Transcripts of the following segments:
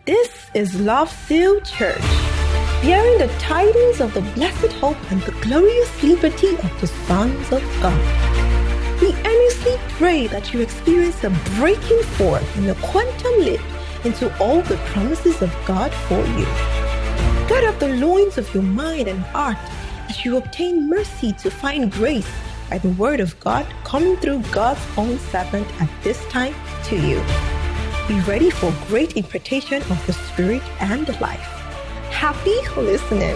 This is Love Seal Church, bearing the tidings of the blessed hope and the glorious liberty of the sons of God. We earnestly pray that you experience a breaking forth and a quantum leap into all the promises of God for you. Gird up the loins of your mind and heart as you obtain mercy to find grace by the word of God coming through God's own servant at this time to you. Be ready for great impartation of the Spirit and life. Happy listening.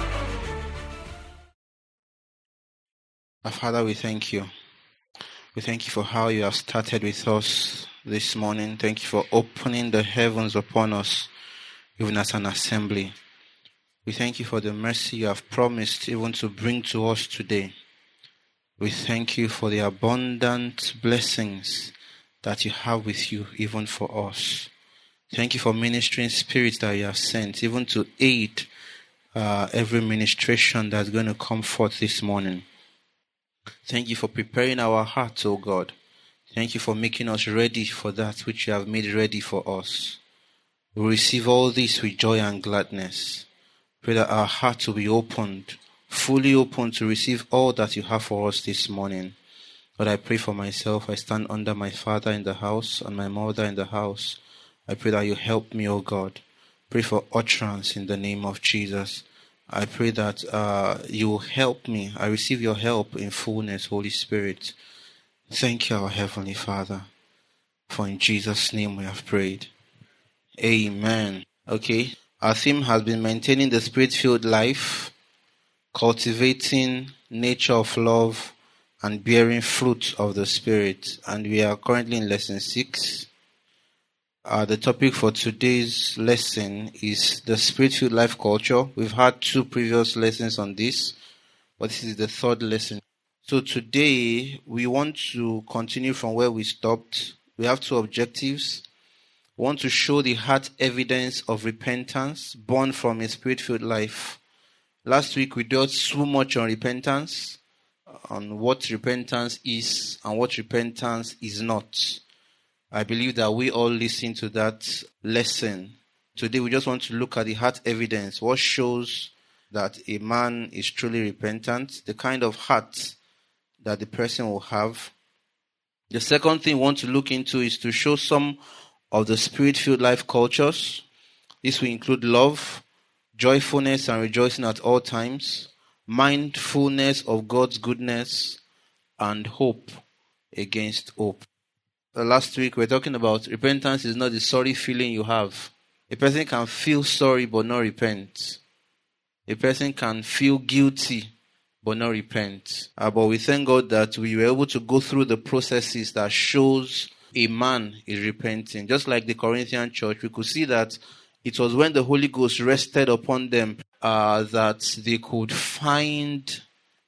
Our Father, we thank you. We thank you for how you have started with us this morning. Thank you for opening the heavens upon us, even as an assembly. We thank you for the mercy you have promised even to bring to us today. We thank you for the abundant blessings that you have with you even for us. Thank you for ministering spirits that you have sent, even to aid every ministration that's going to come forth this morning. Thank you for preparing our hearts, O God. Thank you for making us ready for that which you have made ready for us. We receive all this with joy and gladness. Pray that our hearts will be opened, fully open to receive all that you have for us this morning. Lord, I pray for myself. I stand under my father in the house and my mother in the house. I pray that you help me, O God. Pray for utterance in the name of Jesus. I pray that you will help me. I receive your help in fullness, Holy Spirit. Thank you, our Heavenly Father. For in Jesus' name we have prayed. Amen. Okay. Our theme has been maintaining the Spirit-filled life, cultivating nature of love, and bearing fruit of the Spirit. And we are currently in lesson 6. The topic for today's lesson is the Spirit-filled life culture. We've had 2 previous lessons on this, but this is the 3rd lesson. So today, we want to continue from where we stopped. We have 2 objectives. We want to show the heart evidence of repentance born from a Spirit-filled life. Last week, we dealt so much on repentance, on what repentance is and what repentance is not. I believe that we all listened to that lesson. Today we just want to look at the heart evidence, what shows that a man is truly repentant, the kind of heart that the person will have. The second thing we want to look into is to show some of the Spirit-filled life cultures. This will include love, joyfulness and rejoicing at all times, mindfulness of God's goodness, and hope against hope. Last week we were talking about repentance is not the sorry feeling you have. A person can feel sorry but not repent. A person can feel guilty but not repent. But we thank God that we were able to go through the processes that shows a man is repenting. Just like the Corinthian church, we could see that it was when the Holy Ghost rested upon them that they could find,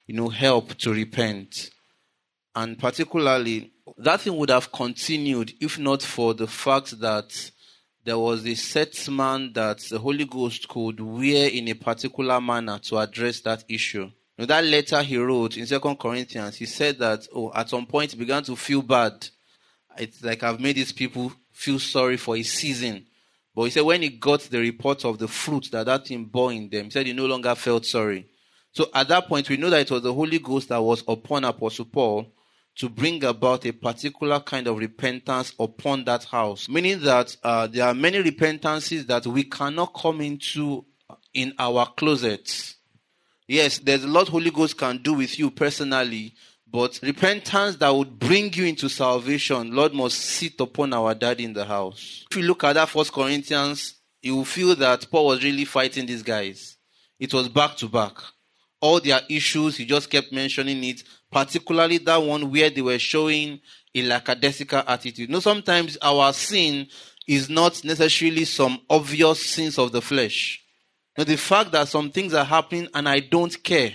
help to repent. And particularly, that thing would have continued if not for the fact that there was a set man that the Holy Ghost could wear in a particular manner to address that issue. That letter he wrote in 2 Corinthians, he said that, at some point he began to feel bad. It's like I've made these people feel sorry for a season. But he said when he got the report of the fruit that thing bore in them, he said he no longer felt sorry. So at that point, we know that it was the Holy Ghost that was upon Apostle Paul to bring about a particular kind of repentance upon that house. Meaning that there are many repentances that we cannot come into in our closets. Yes, there's a lot Holy Ghost can do with you personally, but repentance that would bring you into salvation, Lord must sit upon our daddy in the house. If you look at that 1 Corinthians, you will feel that Paul was really fighting these guys. It was back to back. All their issues, he just kept mentioning it, particularly that one where they were showing a lackadaisical attitude. Sometimes our sin is not necessarily some obvious sins of the flesh. The fact that some things are happening and I don't care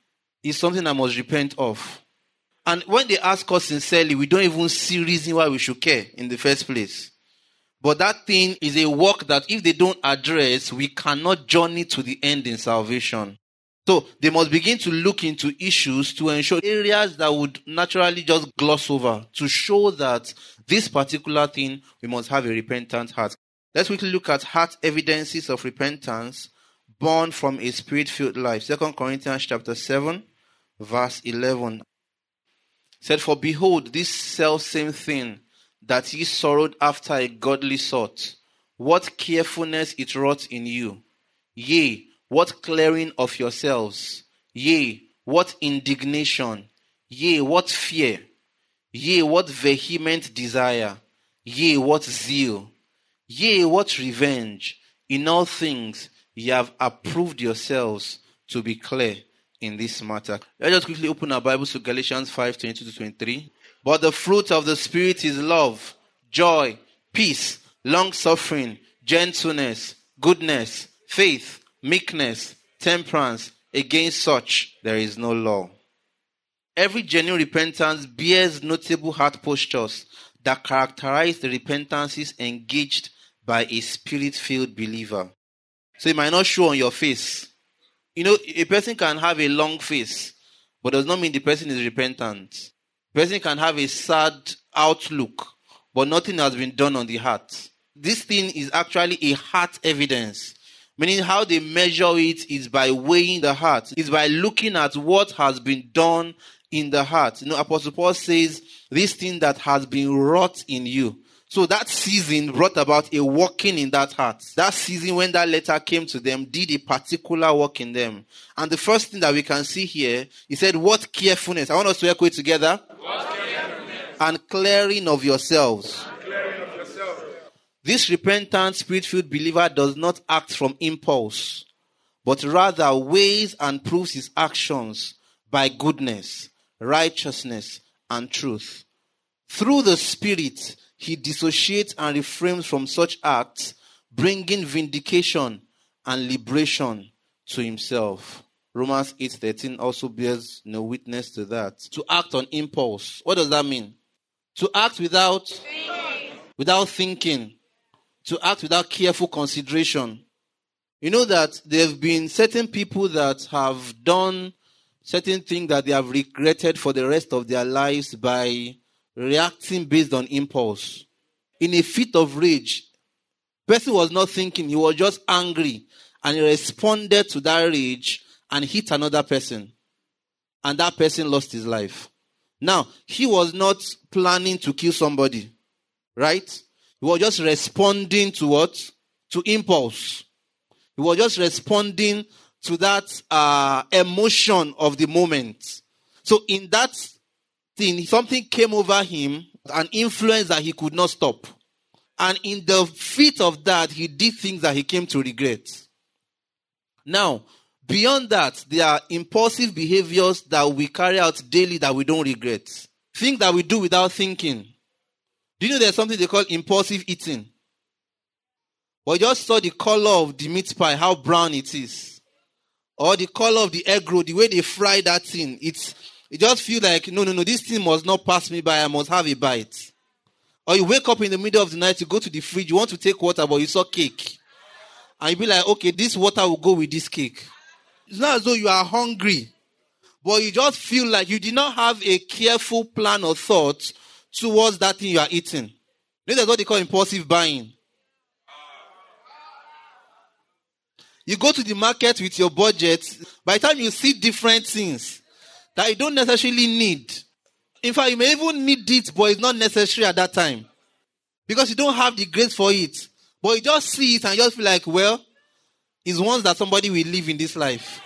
is something I must repent of. And when they ask us sincerely, we don't even see reason why we should care in the first place. But that thing is a work that if they don't address, we cannot journey to the end in salvation. So they must begin to look into issues to ensure areas that would naturally just gloss over to show that this particular thing, we must have a repentant heart. Let's quickly look at heart evidences of repentance born from a spirit-filled life. 2 Corinthians chapter 7, verse 11. Said, "For behold, this selfsame thing that ye sorrowed after a godly sort, what carefulness it wrought in you. Yea, what clearing of yourselves. Yea, what indignation. Yea, what fear. Yea, what vehement desire. Yea, what zeal. Yea, what revenge. In all things ye have approved yourselves to be clear in this matter." Let's just quickly open our Bibles to Galatians 5:22-23. "But the fruit of the Spirit is love, joy, peace, long-suffering, gentleness, goodness, faith, meekness, temperance. Against such there is no law." Every genuine repentance bears notable heart postures that characterize the repentances engaged by a spirit-filled believer. So it might not show on your face. A person can have a long face, but does not mean the person is repentant. A person can have a sad outlook, but nothing has been done on the heart. This thing is actually a heart evidence. Meaning how they measure it is by weighing the heart. It's by looking at what has been done in the heart. Apostle Paul says, this thing that has been wrought in you. So that season brought about a working in that heart. That season when that letter came to them did a particular work in them. And the first thing that we can see here, he said, what carefulness. I want us to echo it together. What carefulness. And clearing of yourselves. This repentant, spirit-filled believer does not act from impulse, but rather weighs and proves his actions by goodness, righteousness, and truth. Through the Spirit, he dissociates and refrains from such acts, bringing vindication and liberation to himself. Romans 8:13 also bears no witness to that. To act on impulse. What does that mean? To act without thinking. To act without careful consideration. You know that there have been certain people that have done certain things that they have regretted for the rest of their lives by reacting based on impulse. In a fit of rage, the person was not thinking, he was just angry, and he responded to that rage and hit another person. And that person lost his life. Now, he was not planning to kill somebody, right? He was just responding to what? To impulse. He was just responding to that emotion of the moment. So in that thing, something came over him, an influence that he could not stop. And in the fit of that, he did things that he came to regret. Now, beyond that, there are impulsive behaviors that we carry out daily that we don't regret. Things that we do without thinking. Do you know there's something they call impulsive eating? Or you just saw the color of the meat pie, how brown it is. Or the color of the egg roll, the way they fry that thing. It just feels like, no, this thing must not pass me by, I must have a bite. Or you wake up in the middle of the night, you go to the fridge, you want to take water, but you saw cake. And you be like, okay, this water will go with this cake. It's not as though you are hungry, but you just feel like you did not have a careful plan or thought towards that thing you are eating. That's what they call impulsive buying. You go to the market with your budget. By the time you see different things that you don't necessarily need. In fact, you may even need it, but it's not necessary at that time. Because you don't have the grace for it. But you just see it and you just feel like, well, it's once that somebody will live in this life.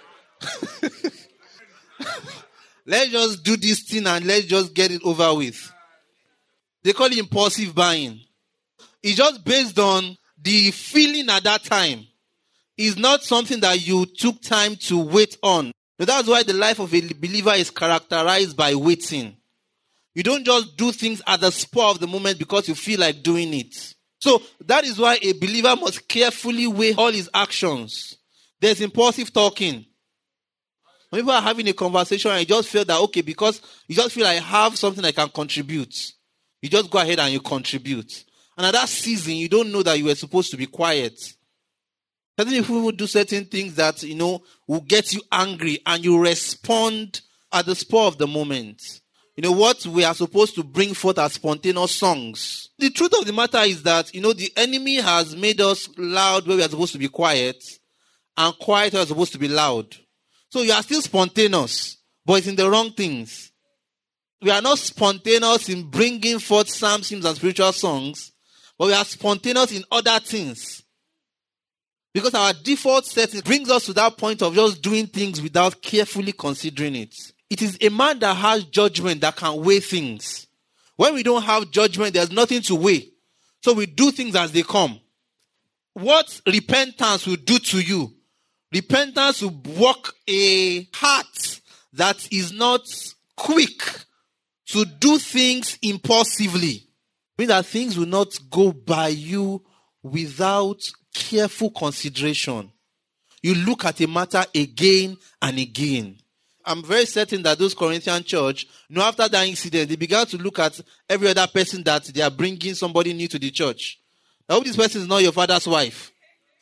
Let's just do this thing and let's just get it over with. They call it impulsive buying. It's just based on the feeling at that time. It's not something that you took time to wait on. So that's why the life of a believer is characterized by waiting. You don't just do things at the spur of the moment because you feel like doing it. So that is why a believer must carefully weigh all his actions. There's impulsive talking. When people are having a conversation and you just feel that, okay, because you just feel like I have something I can contribute. You just go ahead and you contribute. And at that season, you don't know that you were supposed to be quiet. Certain people will do certain things that, will get you angry and you respond at the spur of the moment. what we are supposed to bring forth as spontaneous songs. The truth of the matter is that, the enemy has made us loud where we are supposed to be quiet, and quiet where we are supposed to be loud. So you are still spontaneous, but it's in the wrong things. We are not spontaneous in bringing forth psalms, hymns, and spiritual songs, but we are spontaneous in other things. Because our default setting brings us to that point of just doing things without carefully considering it. It is a man that has judgment that can weigh things. When we don't have judgment, there's nothing to weigh. So we do things as they come. What repentance will do to you? Repentance will work a heart that is not quick to do things impulsively. Means that things will not go by you without careful consideration. You look at a matter again and again. I'm very certain that those Corinthian church, after that incident, they began to look at every other person that they are bringing somebody new to the church. I hope this person is not your father's wife.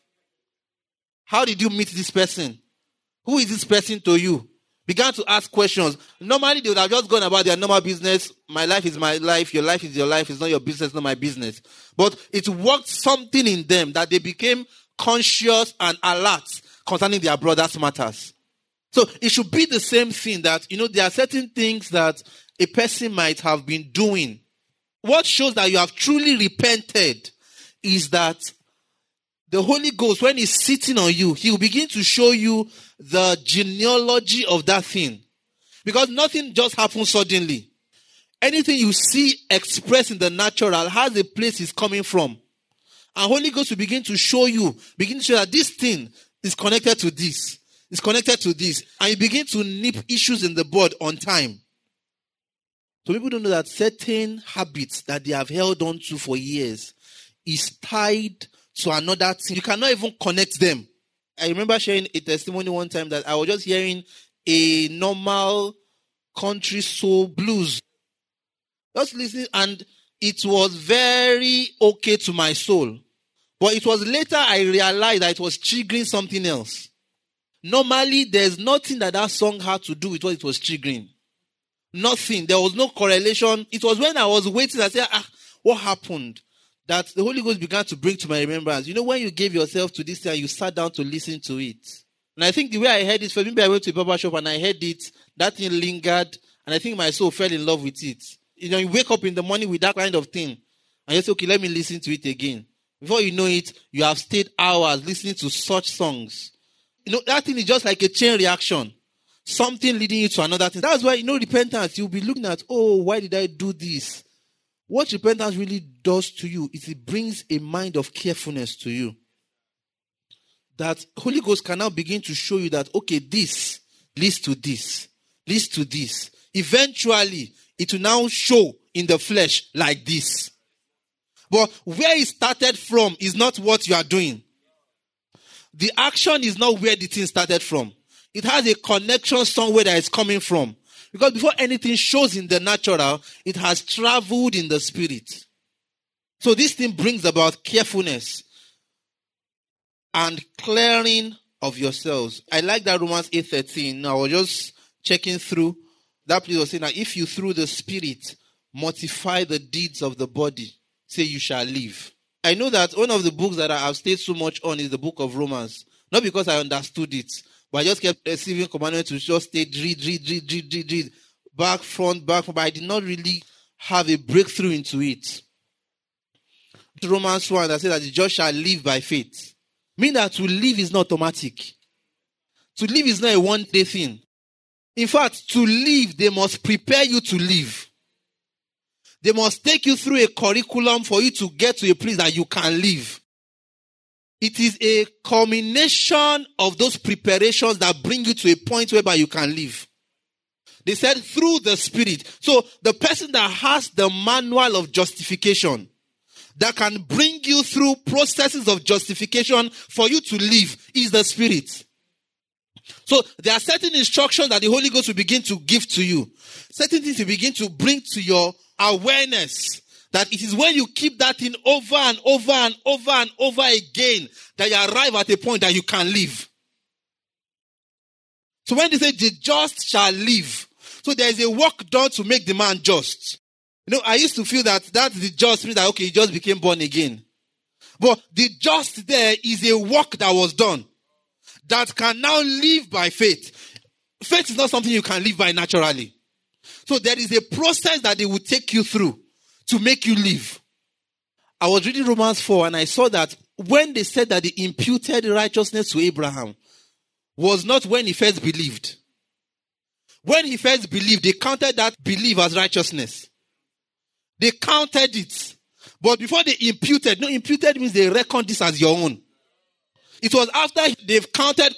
How did you meet this person? Who is this person to you? Began to ask questions. Normally, they would have just gone about their normal business. My life is my life. Your life is your life. It's not your business, not my business. But it worked something in them that they became conscious and alert concerning their brother's matters. So it should be the same thing that, there are certain things that a person might have been doing. What shows that you have truly repented is that the Holy Ghost, when he's sitting on you, he will begin to show you the genealogy of that thing. Because nothing just happens suddenly. Anything you see expressed in the natural has a place it's coming from. And Holy Ghost will begin to show that this thing is connected to this. It's connected to this. And you begin to nip issues in the bud on time. So people don't know that certain habits that they have held on to for years is tied to another thing. You cannot even connect them. I remember sharing a testimony one time that I was just hearing a normal country soul blues. Just listening, and it was very okay to my soul. But it was later I realized that it was triggering something else. Normally, there's nothing that song had to do with what it was triggering. Nothing. There was no correlation. It was when I was waiting, I said, what happened? That the Holy Ghost began to bring to my remembrance. When you gave yourself to this thing, you sat down to listen to it. And I think the way I heard it, maybe I went to a barber shop and I heard it, that thing lingered, and I think my soul fell in love with it. You wake up in the morning with that kind of thing, and you say, okay, let me listen to it again. Before you know it, you have stayed hours listening to such songs. That thing is just like a chain reaction. Something leading you to another thing. That's why, repentance, you'll be looking at, why did I do this? What repentance really does to you is it brings a mind of carefulness to you. That Holy Ghost can now begin to show you that, okay, this leads to this, leads to this. Eventually, it will now show in the flesh like this. But where it started from is not what you are doing. The action is not where the thing started from. It has a connection somewhere that it's coming from. Because before anything shows in the natural, it has traveled in the spirit. So this thing brings about carefulness and clearing of yourselves. I like that Romans 8:13. I was just checking through. That place was saying that if you through the spirit mortify the deeds of the body, say you shall live. I know that one of the books that I have stayed so much on is the book of Romans. Not because I understood it, but I just kept receiving commandment to just stay, read. Back, front, but I did not really have a breakthrough into it. Romans 1 that says that the just shall live by faith. Meaning that to live is not automatic. To live is not a one-day thing. In fact, to live, they must prepare you to live. They must take you through a curriculum for you to get to a place that you can live. It is a culmination of those preparations that bring you to a point whereby you can live. They said through the Spirit. So the person that has the manual of justification, that can bring you through processes of justification for you to live, is the Spirit. So there are certain instructions that the Holy Ghost will begin to give to you. Certain things will begin to bring to your awareness. That it is when you keep that thing over and over and over and over again that you arrive at a point that you can live. So when they say the just shall live, So there is a work done to make the man just. I used to feel that that's the just means that, okay, he just became born again. But the just there is a work that was done that can now live by faith. Faith is not something you can live by naturally. So there is a process that they will take you through to make you live. I was reading Romans 4 and I saw that when they said that they imputed righteousness to Abraham was not when he first believed. When he first believed, they counted that belief as righteousness. They counted it. But before they imputed means they reckoned this as your own. It was after they've counted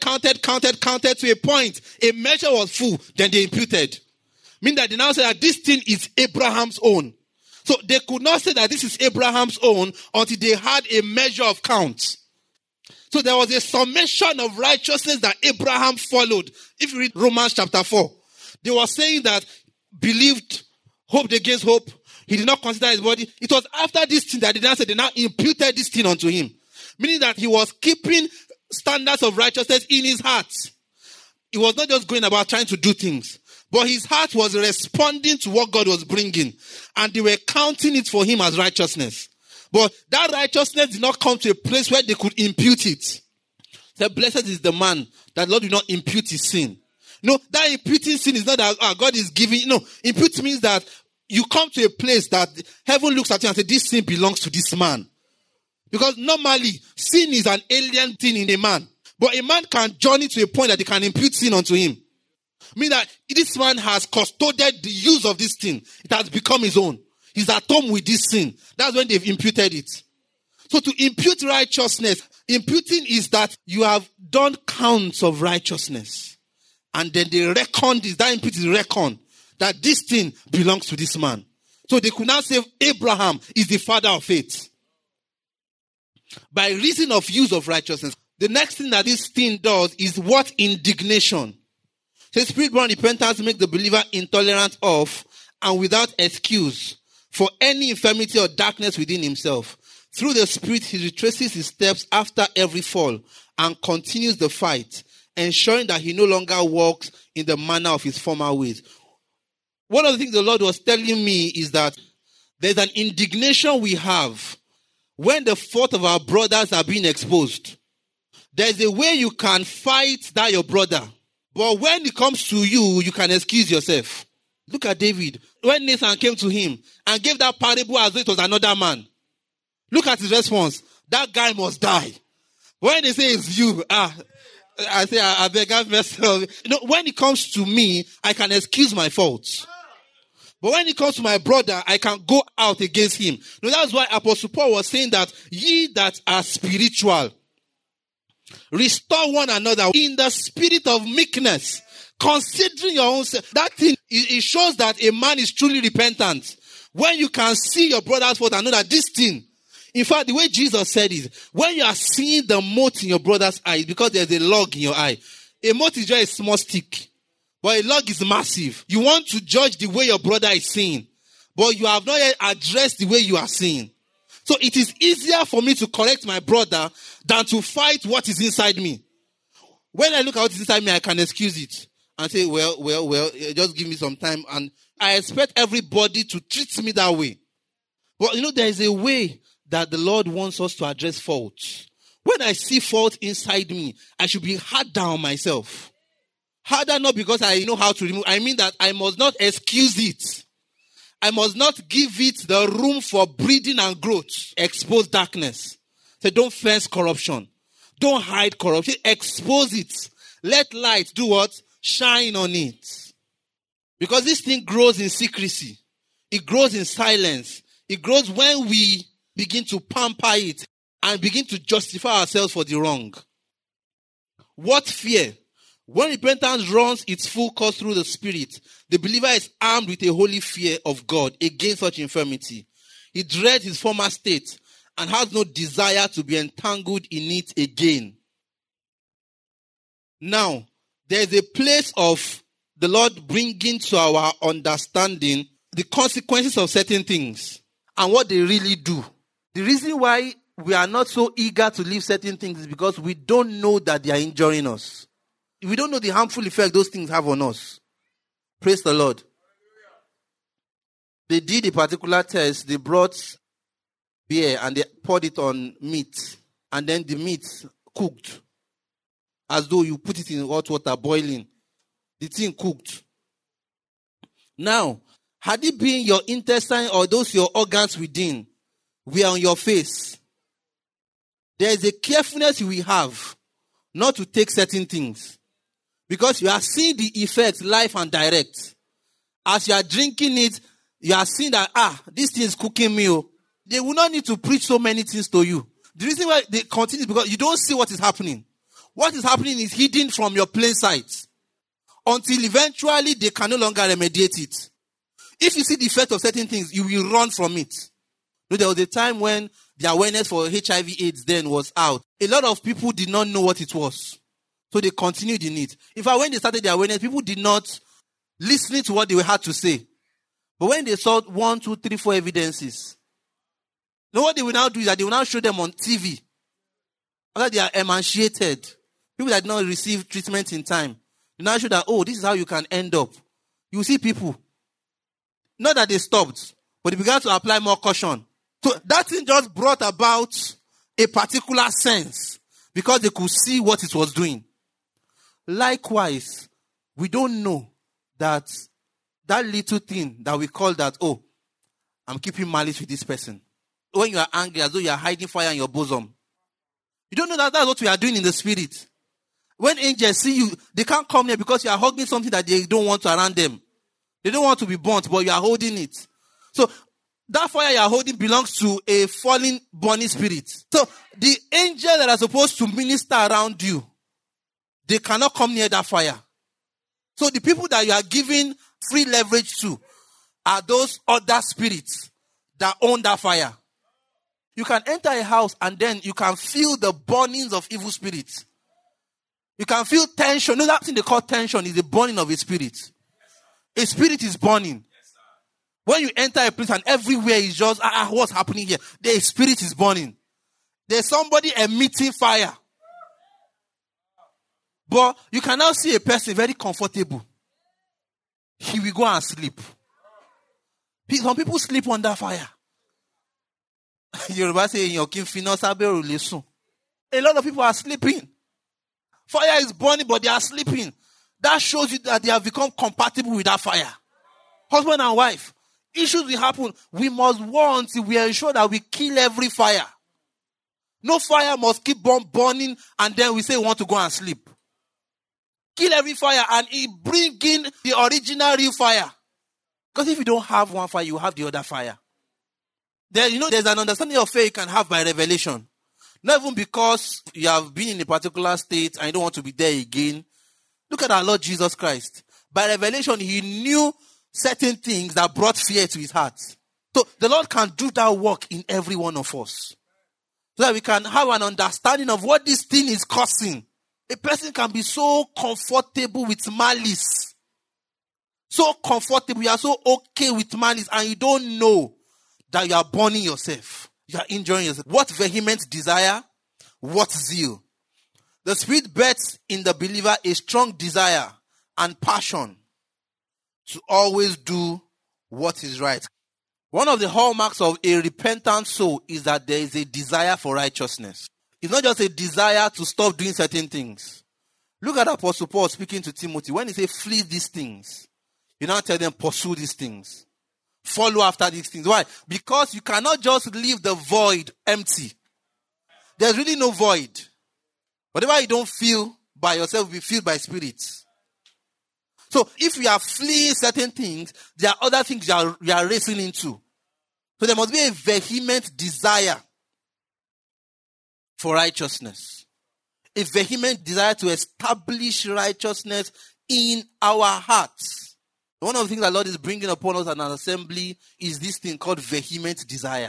to a point, a measure was full, then they imputed. Meaning that they now say that this thing is Abraham's own. So they could not say that this is Abraham's own until they had a measure of count. So there was a summation of righteousness that Abraham followed. If you read Romans chapter 4, they were saying that believed, hoped against hope. He did not consider his body. It was after this thing that they now imputed this thing unto him. Meaning that he was keeping standards of righteousness in his heart. He was not just going about trying to do things. But his heart was responding to what God was bringing. And they were counting it for him as righteousness. But that righteousness did not come to a place where they could impute it. So blessed is the man that Lord will not impute his sin. No, that imputing sin is not that God is giving. No, impute means that you come to a place that heaven looks at you and says, this sin belongs to this man. Because normally, sin is an alien thing in a man. But a man can journey to a point that they can impute sin unto him. Meaning that this man has custodied the use of this thing. It has become his own. He's at home with this sin. That's when they've imputed it. So to impute righteousness, imputing is that you have done counts of righteousness. And then they reckon this, that impute is reckoned, that this thing belongs to this man. So they could now say Abraham is the father of faith. By reason of use of righteousness. The next thing that this thing does is what? Indignation. So spirit-born repentance makes the believer intolerant of and without excuse for any infirmity or darkness within himself. Through the Spirit, he retraces his steps after every fall and continues the fight, ensuring that he no longer walks in the manner of his former ways. One of the things the Lord was telling me is that there's an indignation we have when the fault of our brothers are being exposed. There's a way you can fight that your brother. But when it comes to you, you can excuse yourself. Look at David. When Nathan came to him and gave that parable as though it was another man. Look at his response. That guy must die. When they say it's you, I say, I beg, have mercy. When it comes to me, I can excuse my faults. But when it comes to my brother, I can go out against him. That's why Apostle Paul was saying that ye that are spiritual, restore one another in the spirit of meekness, considering your own self. That thing, it shows that a man is truly repentant. When you can see your brother's fault and know that this thing, in fact, the way Jesus said is, when you are seeing the mote in your brother's eye, because there's a log in your eye. A mote is just a small stick, but a log is massive. You want to judge the way your brother is seeing, but you have not yet addressed the way you are seeing. So it is easier for me to correct my brother than to fight what is inside me. When I look at what is inside me, I can excuse it and say, well, just give me some time. And I expect everybody to treat me that way. But there is a way that the Lord wants us to address faults. When I see fault inside me, I should be harder on myself. Harder not because I know how to remove. I mean that I must not excuse it. I must not give it the room for breeding and growth. Expose darkness. So don't fence corruption. Don't hide corruption. Expose it. Let light do what? Shine on it. Because this thing grows in secrecy. It grows in silence. It grows when we begin to pamper it and begin to justify ourselves for the wrong. What fear? When repentance runs its full course through the Spirit, the believer is armed with a holy fear of God against such infirmity. He dreads his former state and has no desire to be entangled in it again. Now, there's a place of the Lord bringing to our understanding the consequences of certain things and what they really do. The reason why we are not so eager to leave certain things is because we don't know that they are injuring us. We don't know the harmful effect those things have on us. Praise the Lord. They did a particular test. They brought beer and they poured it on meat. And then the meat cooked. As though you put it in hot water, boiling. The thing cooked. Now, had it been your intestine or those your organs within were on your face, there is a carefulness you will have not to take certain things. Because you are seeing the effects live and direct. As you are drinking it, you are seeing that, this thing is cooking me. They will not need to preach so many things to you. The reason why they continue is because you don't see what is happening. What is happening is hidden from your plain sight. Until eventually they can no longer remediate it. If you see the effect of certain things, you will run from it. There was a time when the awareness for HIV/AIDS then was out. A lot of people did not know what it was. So they continued in it. In fact, when they started the awareness, people did not listen to what they had to say. But when they saw 1, 2, 3, 4 evidences, what they will now do is that they will now show them on TV. After they are emaciated, people that did not receive treatment in time, they now show that, this is how you can end up. You see people, not that they stopped, but they began to apply more caution. So that thing just brought about a particular sense because they could see what it was doing. Likewise, we don't know that little thing that we call that, I'm keeping malice with this person. When you are angry, as though you are hiding fire in your bosom. You don't know that that's what we are doing in the spirit. When angels see you, they can't come here because you are hugging something that they don't want to around them. They don't want to be burnt, but you are holding it. So, that fire you are holding belongs to a fallen, burning spirit. So, the angels that are supposed to minister around you, they cannot come near that fire. So, the people that you are giving free leverage to are those other spirits that own that fire. You can enter a house and then you can feel the burnings of evil spirits. You can feel tension. No, that thing they call tension is the burning of a spirit. A spirit is burning. When you enter a place and everywhere is just, what's happening here? The spirit is burning. There's somebody emitting fire. But you can now see a person very comfortable. He will go and sleep. Some people sleep under fire. Yoruba say, a lot of people are sleeping. Fire is burning, but they are sleeping. That shows you that they have become compatible with that fire. Husband and wife. Issues will happen. We must war until we ensure that we kill every fire. No fire must keep burning and then we say we want to go and sleep. Kill every fire and bring in the original real fire. Because if you don't have one fire, you have the other fire. There's an understanding of faith you can have by revelation. Not even because you have been in a particular state and you don't want to be there again. Look at our Lord Jesus Christ. By revelation, he knew certain things that brought fear to his heart. So the Lord can do that work in every one of us. So that we can have an understanding of what this thing is causing. A person can be so comfortable with malice. So comfortable, you are so okay with malice and you don't know that you are burning yourself. You are injuring yourself. What vehement desire? What zeal? The Spirit births in the believer a strong desire and passion to always do what is right. One of the hallmarks of a repentant soul is that there is a desire for righteousness. It's not just a desire to stop doing certain things. Look at Apostle Paul speaking to Timothy. When he says, flee these things, you now tell them, pursue these things. Follow after these things. Why? Because you cannot just leave the void empty. There's really no void. Whatever you don't feel by yourself will be filled by spirits. So if you are fleeing certain things, there are other things you are racing into. So there must be a vehement desire for righteousness. A vehement desire to establish righteousness in our hearts. One of the things that the Lord is bringing upon us as an assembly is this thing called vehement desire.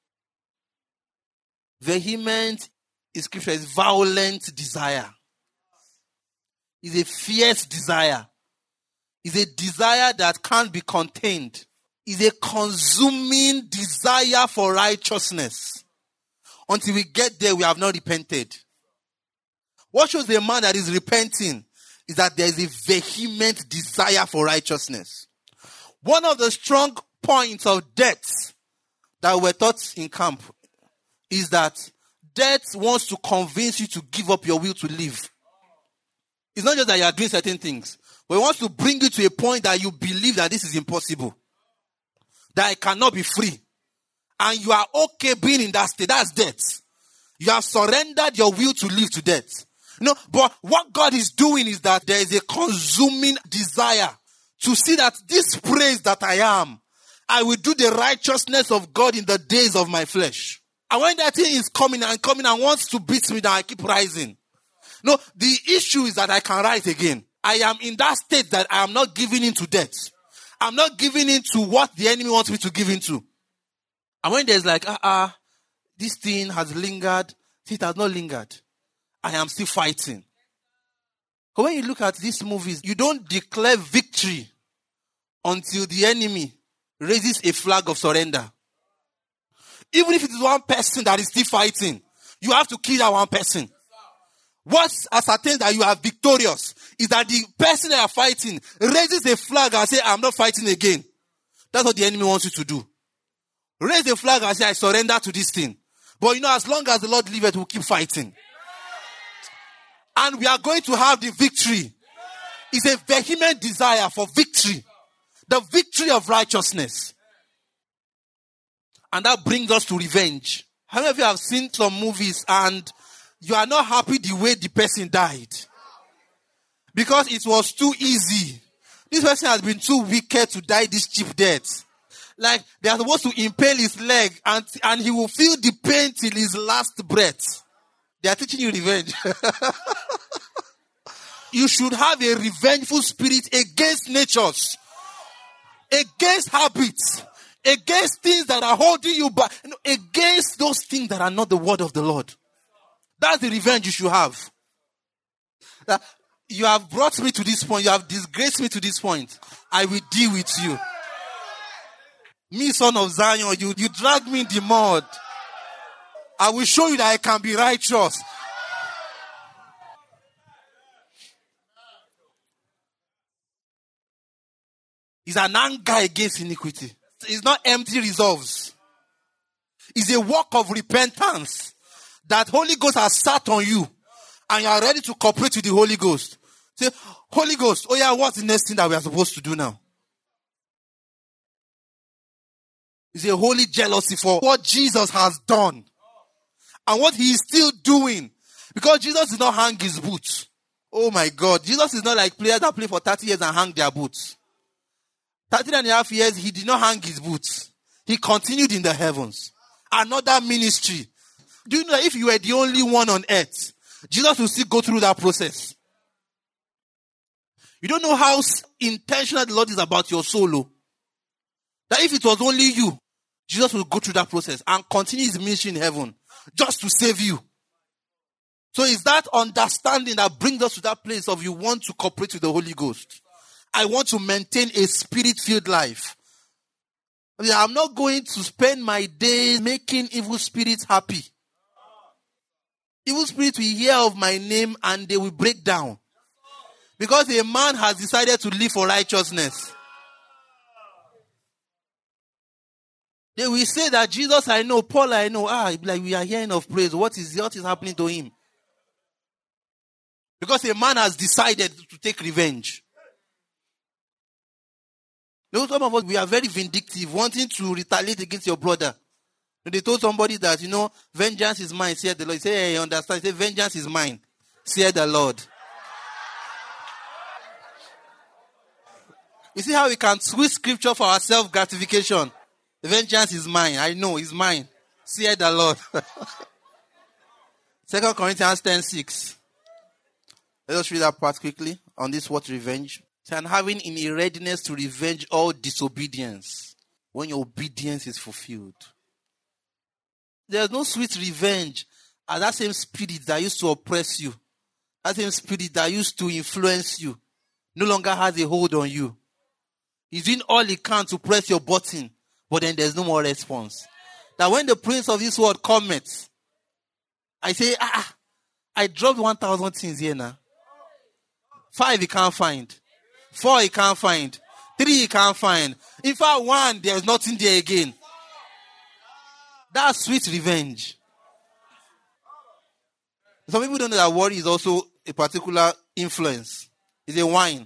Vehement in scripture is violent desire. It's a fierce desire. It's a desire that can't be contained. It's a consuming desire for righteousness. Until we get there, we have not repented. What shows a man that is repenting is that there is a vehement desire for righteousness. One of the strong points of death that we're taught in camp is that death wants to convince you to give up your will to live. It's not just that you are doing certain things, but it wants to bring you to a point that you believe that this is impossible, that I cannot be free. And you are okay being in that state. That's death. You have surrendered your will to live to death. But what God is doing is that there is a consuming desire to see that this praise that I am, I will do the righteousness of God in the days of my flesh. And when that thing is coming and wants to beat me down, I keep rising. The issue is that I can rise again. I am in that state that I am not giving in to death. I'm not giving in to what the enemy wants me to give into. And when there's like, this thing has lingered, it has not lingered. I am still fighting. But when you look at these movies, you don't declare victory until the enemy raises a flag of surrender. Even if it is one person that is still fighting, you have to kill that one person. What ascertains that you are victorious is that the person that you are fighting raises a flag and says, I'm not fighting again. That's what the enemy wants you to do. Raise a flag and say, I surrender to this thing. But as long as the Lord liveth, we'll keep fighting. And we are going to have the victory. It's a vehement desire for victory. The victory of righteousness. And that brings us to revenge. How many of you have seen some movies and you are not happy the way the person died? Because it was too easy. This person has been too wicked to die this cheap death. Like they are supposed to impale his leg and he will feel the pain till his last breath. They are teaching you revenge. You should have a revengeful spirit against natures, against habits, against things that are holding you back, against those things that are not the word of the Lord. That's the revenge you should have. You have brought me to this point. You have disgraced me to this point. I will deal with you. Me, son of Zion, you drag me in the mud. I will show you that I can be righteous. It's an anger against iniquity. It's not empty resolves. It's a work of repentance that Holy Ghost has sat on you and you are ready to cooperate with the Holy Ghost. Say, Holy Ghost, what's the next thing that we are supposed to do now? It's a holy jealousy for what Jesus has done and what he is still doing. Because Jesus did not hang his boots. Oh my God. Jesus is not like players that play for 30 years and hang their boots. 13 and a half years, he did not hang his boots. He continued in the heavens. Another ministry. Do you know that if you were the only one on earth, Jesus will still go through that process? You don't know how intentional the Lord is about your soul. That if it was only you, Jesus will go through that process and continue his ministry in heaven just to save you. So it's that understanding that brings us to that place of you want to cooperate with the Holy Ghost. I want to maintain a spirit-filled life. I'm not going to spend my days making evil spirits happy. Evil spirits will hear of my name and they will break down. Because a man has decided to live for righteousness. They will say that Jesus I know, Paul I know. Like we are hearing of praise. What is happening to him? Because a man has decided to take revenge. Some of us, we are very vindictive, wanting to retaliate against your brother. They told somebody that, vengeance is mine, said the Lord. He said, hey, understand? He said, vengeance is mine, said the Lord. You see how we can twist scripture for our self-gratification? Vengeance is mine. I know, it's mine. Said the Lord. 2 Corinthians 10:6. Let us read that part quickly on this word revenge. And having in a readiness to revenge all disobedience when your obedience is fulfilled. There's no sweet revenge as that same spirit that used to oppress you, that same spirit that used to influence you, no longer has a hold on you. He's doing all he can to press your button, but then there's no more response. That when the prince of this world cometh, I say, I dropped 1,000 things here now. 5 he can't find. 4 he can't find. 3 he can't find. In fact, 1, there's nothing there again. That's sweet revenge. Some people don't know that worry is also a particular influence. It's a wine.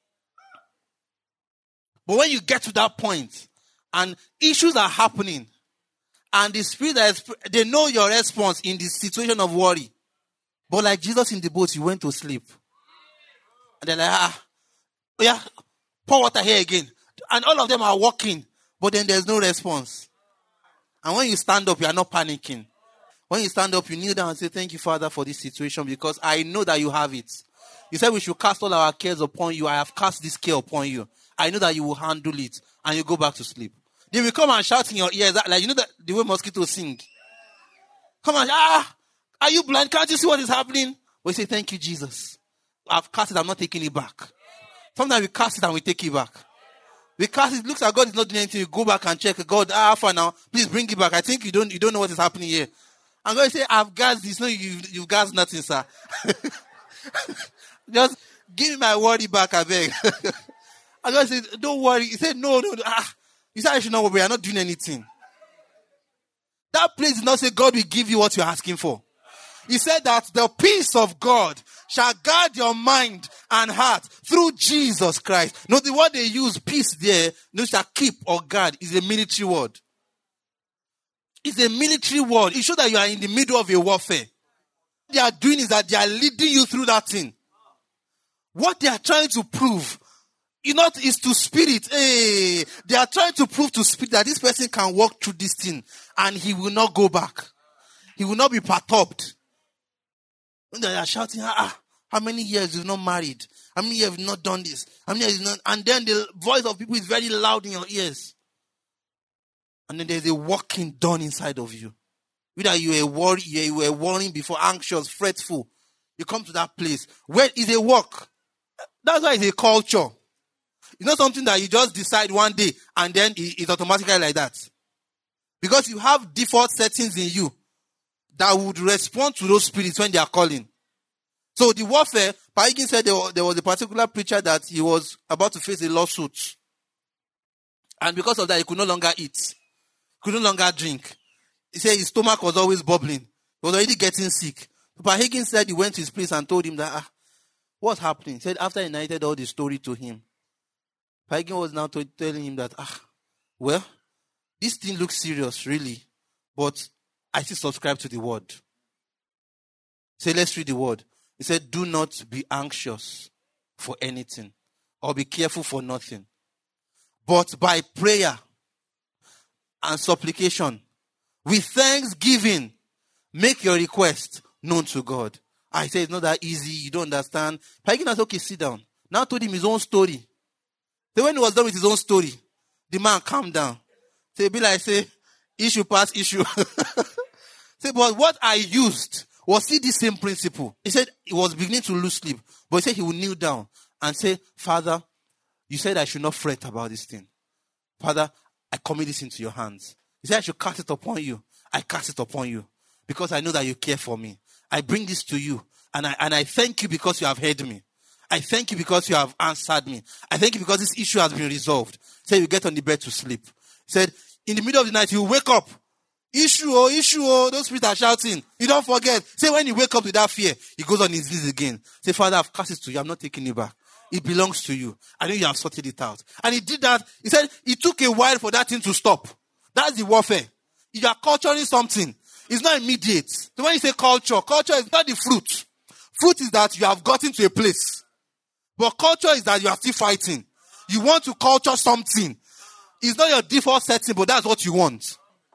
But when you get to that point, and issues are happening, and the spirit, they know your response in the situation of worry. But like Jesus in the boat, you went to sleep. And they're like, oh yeah, pour water here again. And all of them are walking, but then there's no response. And when you stand up, you are not panicking. When you stand up, you kneel down and say, thank you, Father, for this situation, because I know that you have it. You said we should cast all our cares upon you. I have cast this care upon you. I know that you will handle it. And you go back to sleep. They will come and shout in your ears, like, you know that the way mosquitoes sing. Come on, are you blind? Can't you see what is happening? We say, thank you, Jesus. I've cast it, I'm not taking it back. Sometimes we cast it and we take it back. We cast it, looks like God is not doing anything. You go back and check. God, for now, please bring it back. I think you don't know what is happening here. And God say, I've gassed this. No, you've gassed nothing, sir. Just give me my worry back, I beg. And God said, don't worry. He said, no. He said, I should not worry. We are not doing anything. That place did not say God will give you what you're asking for. He said that the peace of God shall guard your mind and heart through Jesus Christ. No, the word they use, peace there, no, shall keep or guard, is a military word. It's a military word. It shows that you are in the middle of a warfare. What they are doing is that they are leading you through that thing. What they are trying to prove, is to spirit. They are trying to prove to spirit that this person can walk through this thing and he will not go back. He will not be perturbed. When they are shouting, how many years you've not married? How many years you've not done this? How many years you've not? And then the voice of people is very loud in your ears. And then there's a working done inside of you. Whether you were worrying before, anxious, fretful. You come to that place where is a work. That's why it's a culture. It's not something that you just decide one day and then it's automatically like that. Because you have default settings in you that would respond to those spirits when they are calling. So the warfare, Paigin said there was a particular preacher that he was about to face a lawsuit. And because of that, he could no longer eat. Could no longer drink. He said his stomach was always bubbling. He was already getting sick. But Higgins said he went to his place and told him that, what's happening? He said after he narrated all the story to him, Higgins was now telling him that, well, this thing looks serious, really. But I still subscribe to the word. Say, let's read the word. He said, do not be anxious for anything or be careful for nothing. But by prayer and supplication, with thanksgiving, make your request known to God. I said, it's not that easy. You don't understand. Paigin said, okay, sit down. Now told him his own story. So when he was done with his own story, the man calmed down. Say, issue past issue. Say, but what I used was still the same principle. He said he was beginning to lose sleep. But he said he would kneel down and say, Father, you said I should not fret about this thing. Father, I commit this into your hands. He said I should cast it upon you. I cast it upon you. Because I know that you care for me. I bring this to you. And I thank you because you have heard me. I thank you because you have answered me. I thank you because this issue has been resolved. He said you get on the bed to sleep. He said, in the middle of the night, you wake up. Issue, those spirits are shouting. You don't forget. Say when you wake up with that fear, he goes on his knees again. Say, Father, I've cast it to you. I'm not taking it back. It belongs to you. I know you have sorted it out. And he did that. He said it took a while for that thing to stop. That's the warfare. If you are culturing something, it's not immediate. So when you say culture is not the fruit. Fruit is that you have gotten to a place. But culture is that you are still fighting. You want to culture something. It's not your default setting, but that's what you want.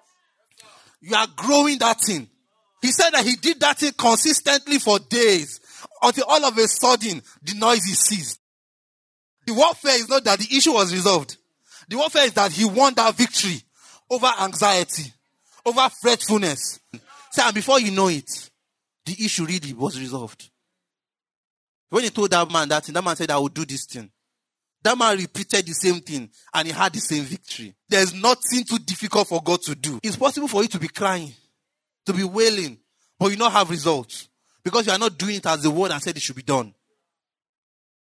You are growing that thing. He said that he did that thing consistently for days until all of a sudden the noise is ceased. The warfare is not that the issue was resolved. The warfare is that he won that victory over anxiety, over fretfulness. And before you know it, the issue really was resolved. When he told that man that thing, that man said, I will do this thing. That man repeated the same thing and he had the same victory. There's nothing too difficult for God to do. It's possible for you to be crying, to be wailing, but you not have results because you are not doing it as the word has said it should be done.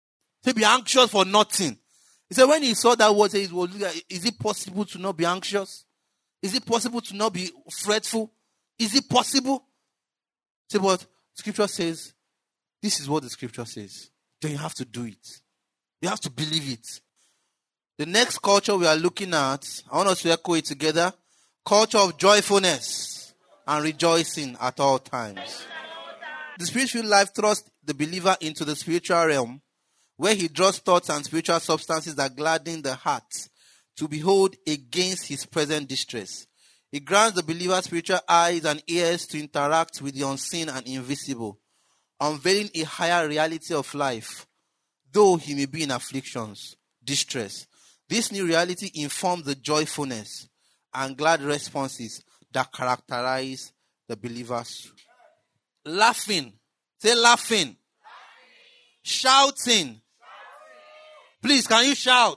Say, be anxious for nothing. He said, when he saw that word, he was, is it possible to not be anxious? Is it possible to not be fretful? Is it possible? Say, but scripture says, this is what the scripture says. Then you have to do it. You have to believe it. The next culture we are looking at, I want us to echo it together. Culture of joyfulness and rejoicing at all times. The spiritual life thrusts the believer into the spiritual realm, where he draws thoughts and spiritual substances that gladden the heart to behold against his present distress. It grants the believer spiritual eyes and ears to interact with the unseen and invisible, unveiling a higher reality of life, though he may be in afflictions, distress. This new reality informs the joyfulness and glad responses that characterize the believers. Laughing. Say laughing. Shouting. Please, can you shout?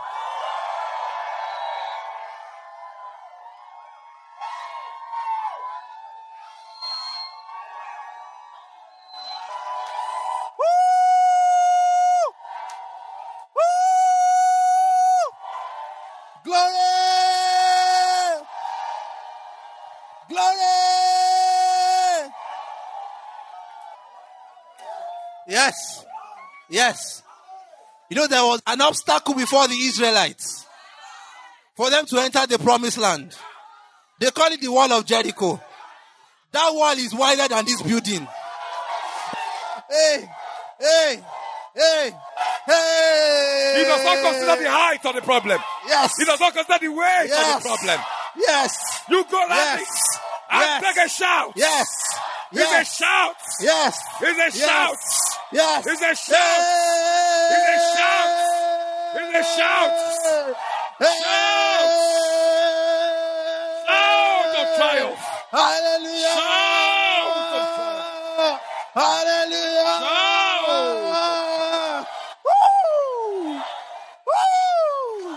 Yes. Yes. You know, there was an obstacle before the Israelites for them to enter the promised land. They call it the wall of Jericho. That wall is wider than this building. Hey. He does not consider the height of the problem. Yes. He does not consider the weight of the problem. Yes. You go like Yes. this and take a shout. Yes. It's a shout. Yes. It's a shout. Yes. It's a shout. It's a shout. It's a shout. Shout. Shout of triumph. Hallelujah. Shout of triumph. Hallelujah. Shout. Woo. Woo.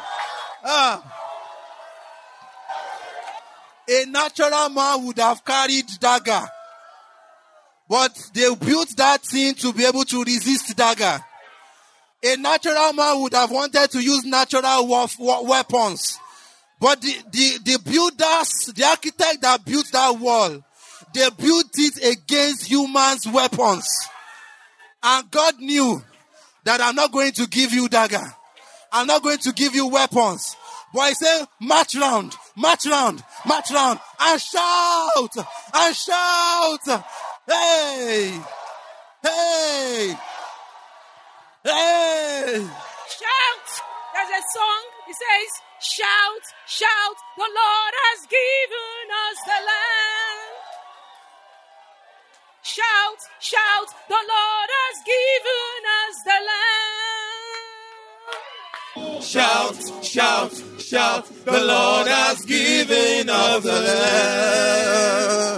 A natural man would have carried dagger. But they built that thing to be able to resist dagger. A natural man would have wanted to use natural weapons. But the builders, the architect that built that wall, they built it against humans' weapons. And God knew that I'm not going to give you dagger. I'm not going to give you weapons. But he said, march round, and shout, Hey! Hey! Hey! Shout! There's a song. It says, shout, shout, the Lord has given us the land. Shout, shout, the Lord has given us the land. Shout, shout, shout, the Lord has given us the land.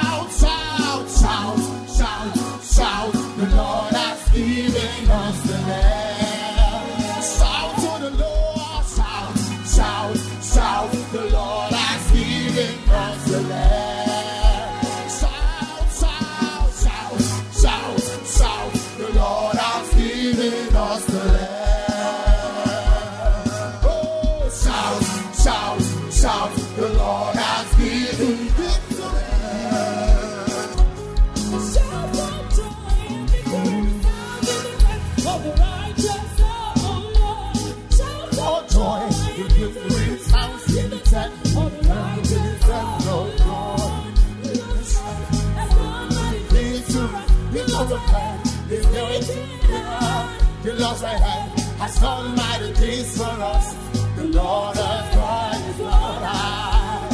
Shout, the Lord has given us the land. Shout to the Lord, shout, the Lord has given us the land. Shout, the Lord has given us the land. Oh, shout, the Lord has given us the land. The Lord's right hand has done mighty things for us. The Lord has cried his Lord high.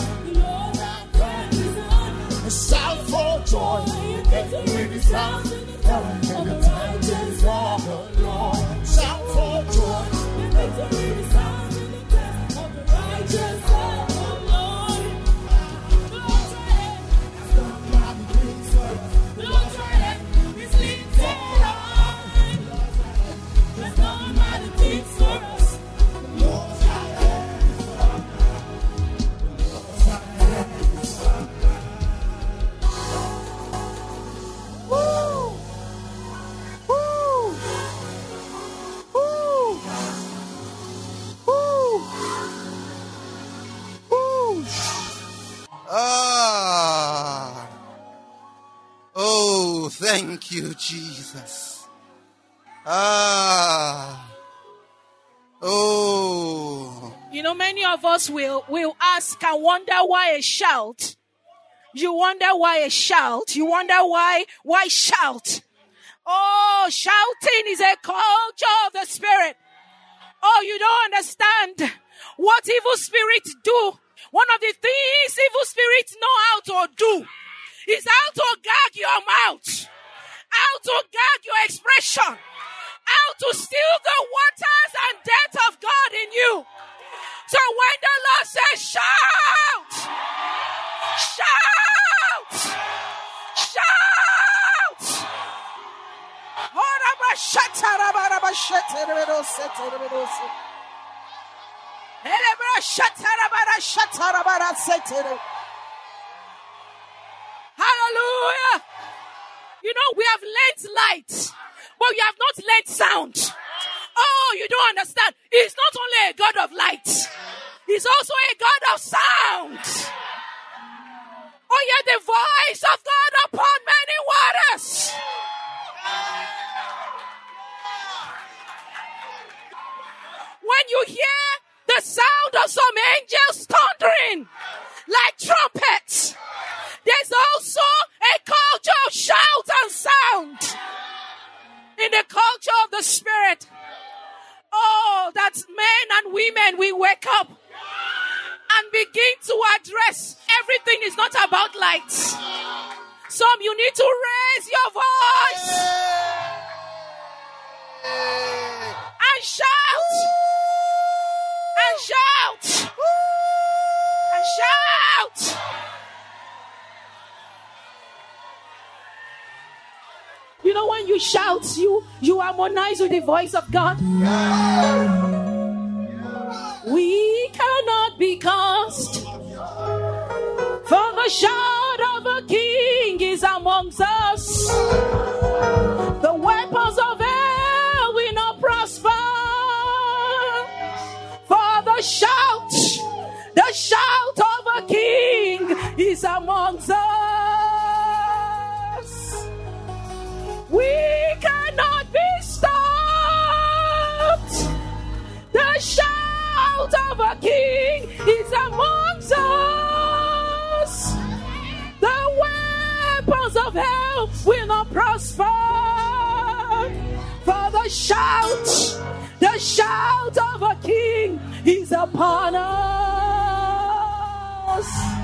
Shout for joy, with his sound, and the time is of the Lord. Shout for joy, with his sound, of the righteous of the Lord. The Lord's right hand has done mighty things for us. The Lord's right hand is lifted high. Has done mighty things for us. The Lord's right hand is on high. The Lord's right hand is on high. Woo! Thank you, Jesus. Oh. You know, many of us will ask and wonder why a shout. You wonder why a shout. You wonder why shout. Oh, shouting is a culture of the spirit. Oh, you don't understand what evil spirits do. One of the things evil spirits know how to do is how to gag your mouth, how to gag your expression, how to steal the waters and death of God in you. So when the Lord says shout, shout, shout. Hallelujah. You know, we have learnt light, but we have not learnt sound. Oh, you don't understand. He's not only a God of light, he's also a God of sound. Oh, yeah, the voice of God upon many waters. When you hear the sound of some angels thundering like trumpets, there's also a culture of shout and sound in the culture of the spirit. Oh, that men and women, we wake up and begin to address everything is not about lights. Some you need to raise your voice and shout and shout and shout. You know, when you shout, you harmonize with the voice of God. We cannot be cast, for the shout of a king is amongst us. The weapons of hell will not prosper. For the shout of a king is amongst us. We cannot be stopped. The shout of a king is amongst us. The weapons of hell will not prosper. For the shout of a king is upon us.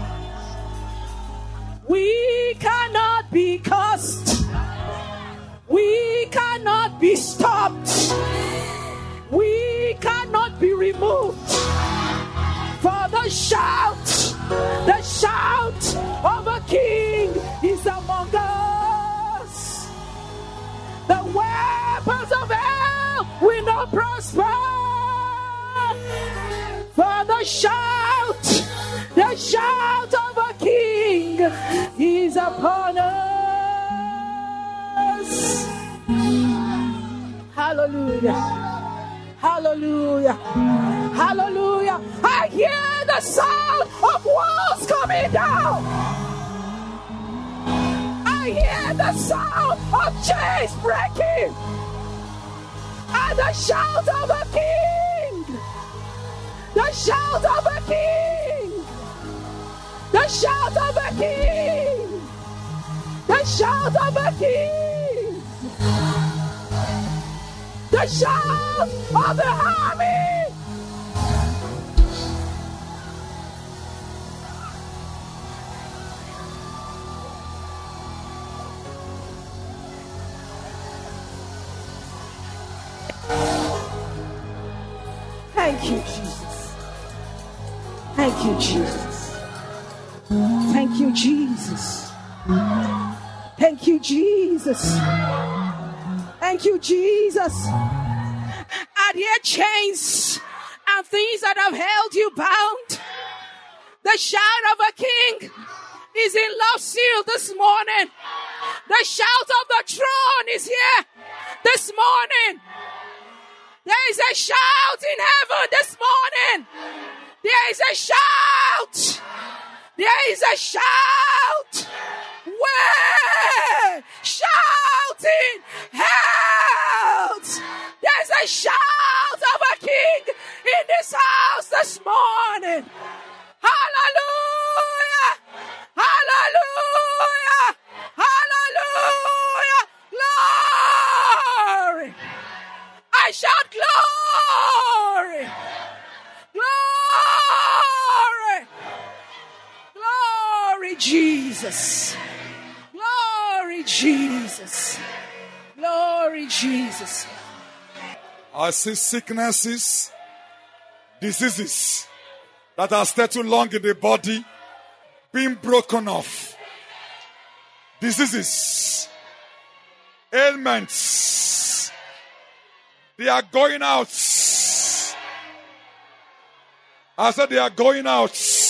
We cannot be cursed. We cannot be stopped. We cannot be removed. For the shout of a king is among us. The weapons of hell will not prosper. For the shout of a king is upon us. Hallelujah. Hallelujah. Hallelujah. I hear the sound of walls coming down. I hear the sound of chains breaking. And the shout of a king. The shout of a king. The shout of a king. The shout of a king. The shout of the army. Thank you, Jesus. Thank you, Jesus. Thank you, Jesus. Thank you, Jesus. Thank you, Jesus. Are there chains and things that have held you bound? The shout of a king is in Love Seal this morning. The shout of the throne is here this morning. There is a shout in heaven this morning. There is a shout. There is a shout. Where? Shout shouting health. There's a shout of a king in this house this morning. Hallelujah! Hallelujah! Hallelujah! Glory! I shout glory! Glory! Glory, Jesus! Glory, Jesus! Glory, Jesus! I see sicknesses, diseases that are stayed too long in the body being broken off. Diseases, ailments, they are going out. I said they are going out.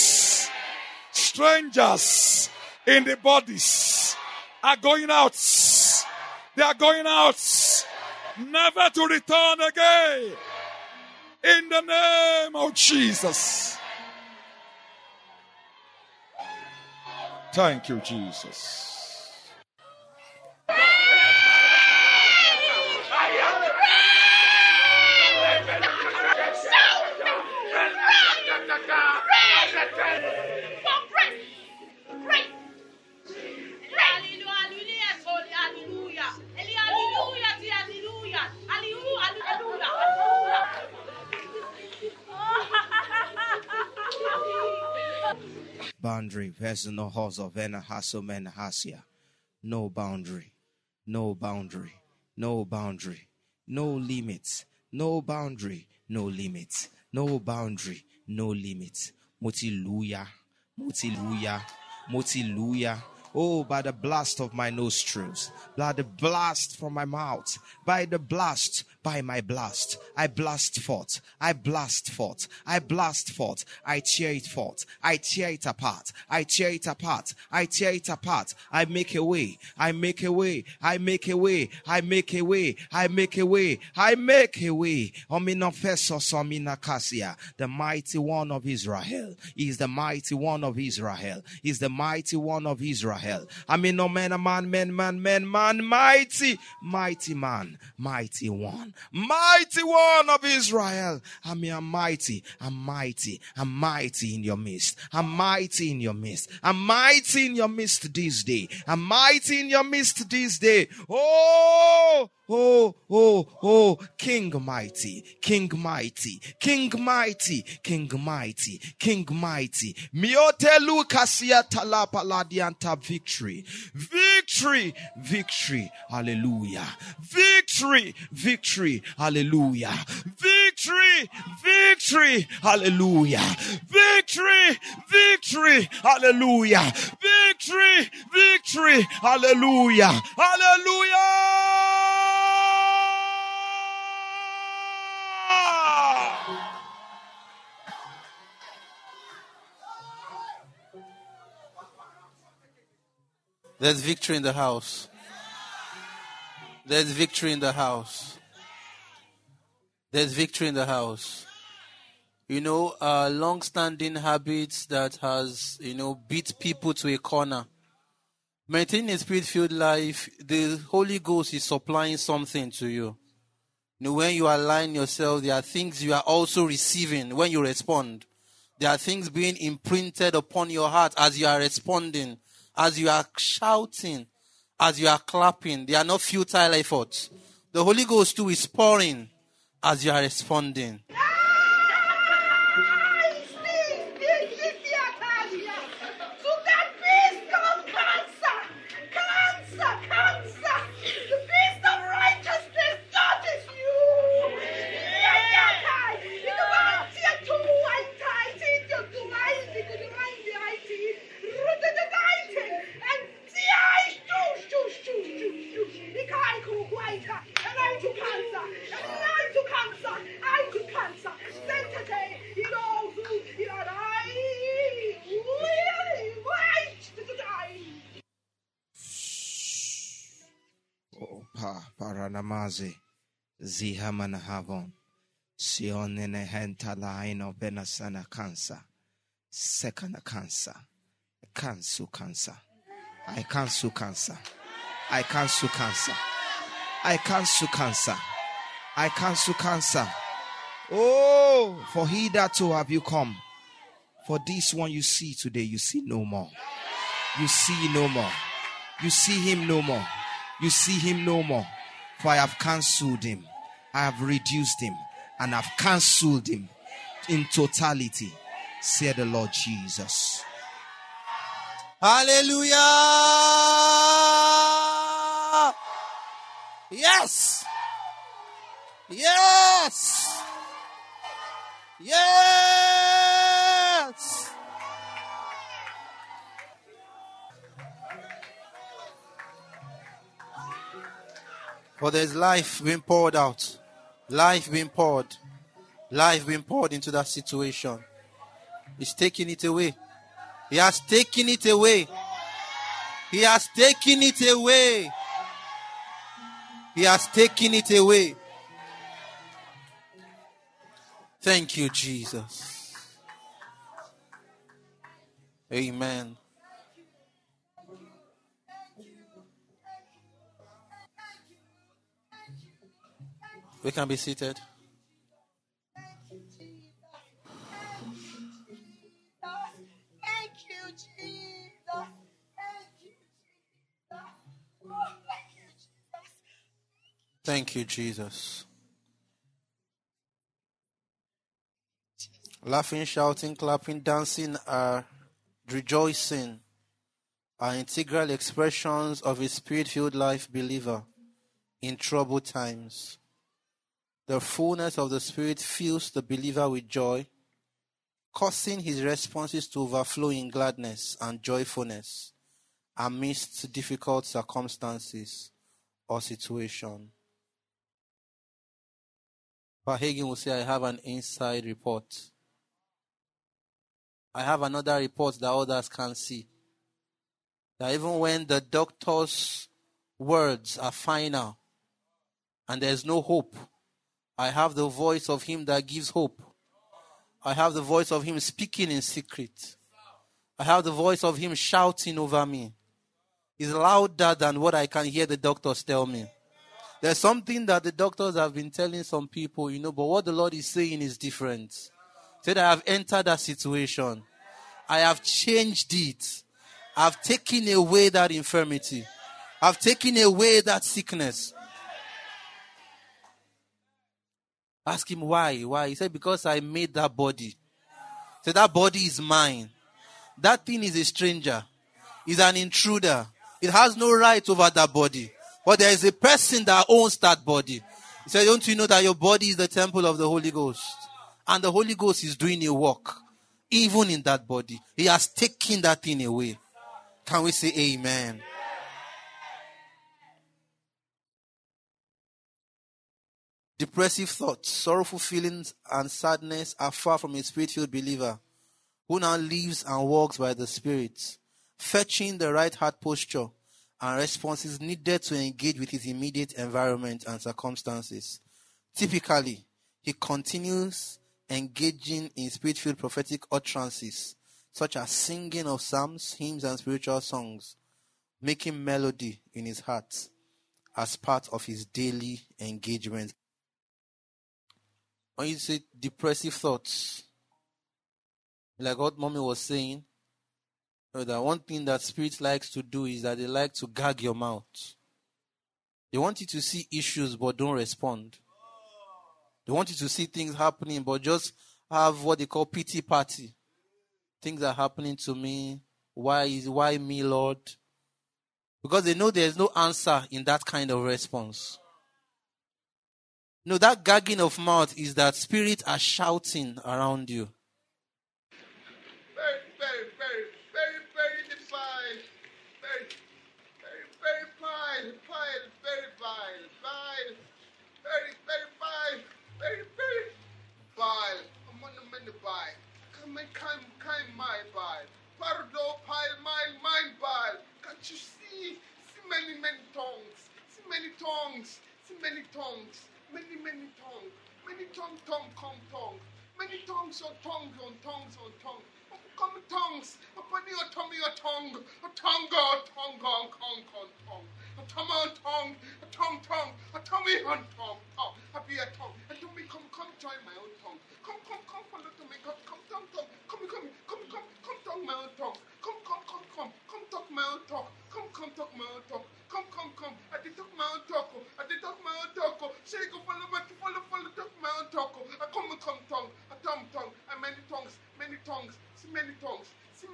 Strangers in the bodies are going out. They are going out. Never to return again. In the name of Jesus. Thank you, Jesus. Boundary, verse no horse of Vena Hasomen Hasia. No boundary, no boundary, no boundary, no limits, no boundary, no limits, no boundary, no limits. Motiluya, motiluya, motiluya. Oh, by the blast of my nostrils, by the blast from my mouth, by the blast, by my blast, I blast forth, I blast forth, I blast forth, I tear it forth, I tear it apart, I tear it apart, I tear it apart, I make a way, I make a way, I make a way, I make a way, I make a way, I make a way. Ominofesos ominakasia, the mighty one of Israel, is the mighty one of Israel, is the mighty one of Israel. I mean, no man, man, mighty, mighty man, mighty one of Israel. I mean, I'm mighty in your midst. I'm mighty in your midst. I'm mighty in your midst this day. I'm mighty in your midst this day. Oh, King mighty, King mighty, King mighty, King mighty, King mighty. Miotelu kasia talapaladianta victory, victory, victory, hallelujah, victory, victory, hallelujah, victory, victory, hallelujah, victory, victory, hallelujah, victory, victory, hallelujah, hallelujah. There's victory in the house. There's victory in the house. There's victory in the house. You know, long-standing habits that has, beat people to a corner. Maintaining a spirit-filled life, the Holy Ghost is supplying something to you. When you align yourself, there are things you are also receiving when you respond. There are things being imprinted upon your heart as you are responding, as you are shouting, as you are clapping. They are not futile efforts. The Holy Ghost too is pouring as you are responding. Paranamaze Zihamana Havon Sionene Hentalaino Benasana cancer. Second cancer. Cancel cancer. I cancel cancer. I cancel cancer. I cancel cancer. I cancel cancer. Oh, for hitherto have you come. For this one you see today, you see no more. You see no more. You see him no more. You see him no more. For I have cancelled him. I have reduced him. And I've cancelled him in totality, said the Lord Jesus. Hallelujah. Yes. Yes. Yes. For there's life being poured out. Life being poured. Life being poured into that situation. He's taking it away. He has taken it away. He has taken it away. He has taken it away. Thank you, Jesus. Amen. We can be seated. Thank you, Jesus. Laughing, shouting, clapping, dancing rejoicing are integral expressions of a spirit-filled life believer in troubled times. The fullness of the Spirit fills the believer with joy, causing his responses to overflow in gladness and joyfulness amidst difficult circumstances or situation. Hagin will say, I have an inside report. I have another report that others can't see. That even when the doctor's words are final and there's no hope, I have the voice of him that gives hope. I have the voice of him speaking in secret. I have the voice of him shouting over me. It's louder than what I can hear the doctors tell me. There's something that the doctors have been telling some people, but what the Lord is saying is different. Said, I have entered that situation. I have changed it. I've taken away that infirmity. I've taken away that sickness. Ask him why. Why? He said, because I made that body. He said, that body is mine. That thing is a stranger. It's an intruder. It has no right over that body. But there is a person that owns that body. He said, don't you know that your body is the temple of the Holy Ghost? And the Holy Ghost is doing a work, even in that body. He has taken that thing away. Can we say amen? Depressive thoughts, sorrowful feelings, and sadness are far from a spirit-filled believer who now lives and walks by the Spirit, fetching the right heart posture and responses needed to engage with his immediate environment and circumstances. Typically, he continues engaging in spirit-filled prophetic utterances, such as singing of psalms, hymns, and spiritual songs, making melody in his heart as part of his daily engagement. When you say depressive thoughts, like what mommy was saying, that one thing that spirit likes to do is that they like to gag your mouth. They want you to see issues but don't respond. They want you to see things happening but just have what they call pity party. Things are happening to me. Why me, Lord? Because they know there's no answer in that kind of response. No, that gagging of mouth is that spirits are shouting around you. Very defiant. Very vile. Very vile. Very vile. I'm on the many vile. Come my vile. Pardo pile, mine vile. Can't you see? See many tongues. See many tongues. Many tongues. Many tongue. Many tongues on tongues. Come tongues upon your tongue. A tongue. A tongue on tongue. A tongue tongue. A tummy on tongue. I be a tongue. And to me, come join my own tongue. Come follow to me. Come tongue. Come tongue my own tongue. Come talk my own talk. Come talk my own talk. Come. I did talk my own talk. Say go follow talk my own talk. I come tongue. A tongue. And many tongues. See many tongues.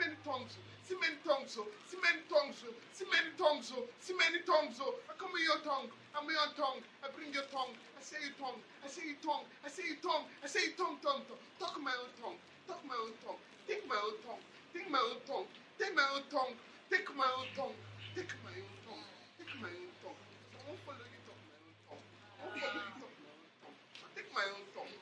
I come with your tongue. I'm with your tongue. I bring your tongue. I say your tongue. Talk my own tongue. Take my own tongue. Take my own tongue. I won't follow you talk my own tongue. Take my own tongue.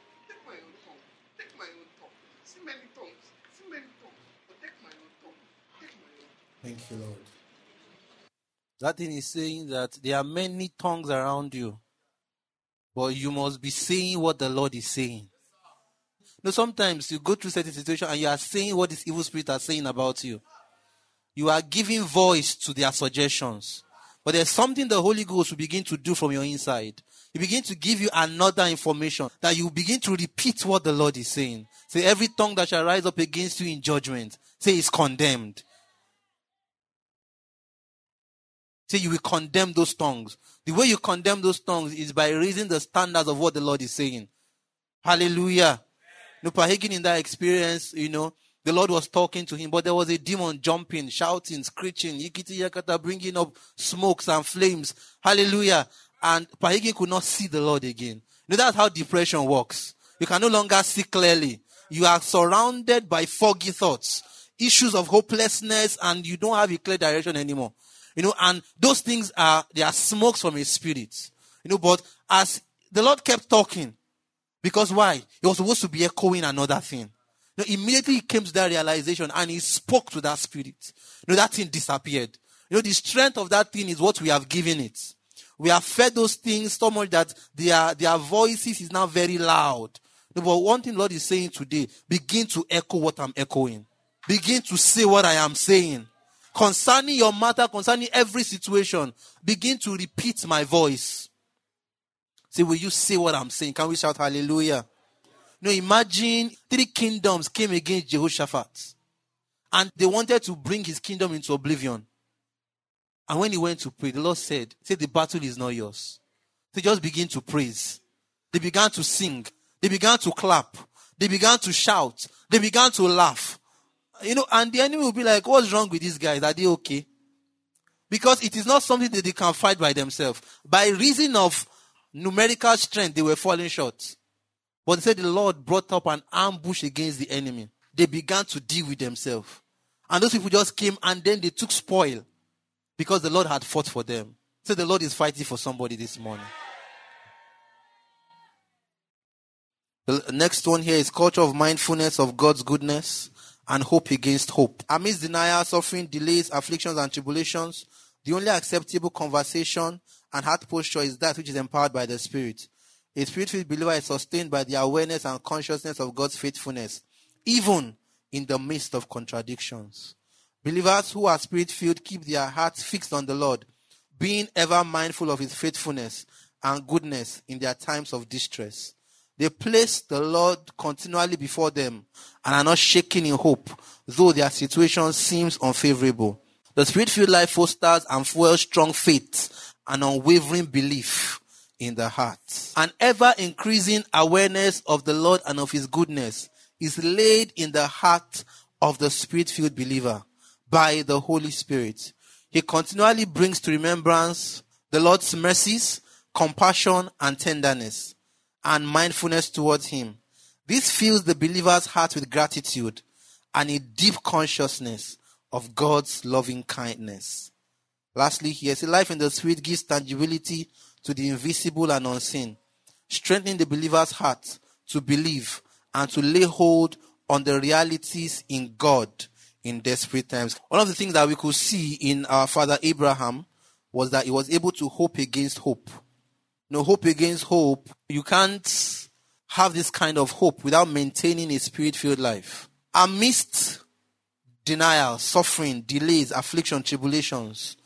See many tongues. But take my own tongue. Thank you, Lord. That thing is saying that there are many tongues around you, but you must be saying what the Lord is saying. Sometimes you go through certain situations and you are saying what this evil spirit are saying about you. You are giving voice to their suggestions. But there's something the Holy Ghost will begin to do from your inside. He begin to give you another information that you begin to repeat what the Lord is saying. Say, every tongue that shall rise up against you in judgment, say, is condemned. Say, you will condemn those tongues. The way you condemn those tongues is by raising the standards of what the Lord is saying. Hallelujah. Hagin in that experience, the Lord was talking to him, but there was a demon jumping, shouting, screeching, yikiti yakata, bringing up smokes and flames. Hallelujah. And Hagin could not see the Lord again. That's how depression works. You can no longer see clearly. You are surrounded by foggy thoughts, issues of hopelessness, and you don't have a clear direction anymore. And those things they are smokes from a spirit. But as the Lord kept talking, because why? He was supposed to be echoing another thing. Immediately he came to that realization and he spoke to that spirit. That thing disappeared. The strength of that thing is what we have given it. We have fed those things so much that their voices is now very loud. But one thing the Lord is saying today, begin to echo what I'm echoing. Begin to say what I am saying. Concerning your matter, concerning every situation, begin to repeat my voice. Say, will you say what I'm saying? Can we shout hallelujah? Imagine 3 kingdoms came against Jehoshaphat. And they wanted to bring his kingdom into oblivion. And when he went to pray, the Lord said, the battle is not yours. They just begin to praise. They began to sing. They began to clap. They began to shout. They began to laugh. And the enemy will be like, what's wrong with these guys? Are they okay? Because it is not something that they can fight by themselves. By reason of numerical strength, they were falling short. But they said the Lord brought up an ambush against the enemy. They began to deal with themselves. And those people just came and then they took spoil because the Lord had fought for them. So the Lord is fighting for somebody this morning. The next one here is culture of mindfulness of God's goodness and hope against hope. Amidst denial, suffering, delays, afflictions, and tribulations, the only acceptable conversation and heart posture is that which is empowered by the Spirit. A spirit-filled believer is sustained by the awareness and consciousness of God's faithfulness, even in the midst of contradictions. Believers who are spirit-filled keep their hearts fixed on the Lord, being ever mindful of his faithfulness and goodness in their times of distress. They place the Lord continually before them and are not shaken in hope, though their situation seems unfavorable. The spirit-filled life fosters and fuels strong faith and unwavering belief in the heart. An ever-increasing awareness of the Lord and of his goodness is laid in the heart of the spirit-filled believer by the Holy Spirit. He continually brings to remembrance the Lord's mercies, compassion, and tenderness, and mindfulness towards him. This fills the believer's heart with gratitude and a deep consciousness of God's loving kindness. Lastly, here, life in the Spirit gives tangibility to the invisible and unseen, strengthening the believer's heart to believe and to lay hold on the realities in God in desperate times. One of the things that we could see in our father Abraham was that he was able to hope against hope. Hope against hope. You can't have this kind of hope without maintaining a spirit-filled life. Amidst denial, suffering, delays, affliction, tribulations,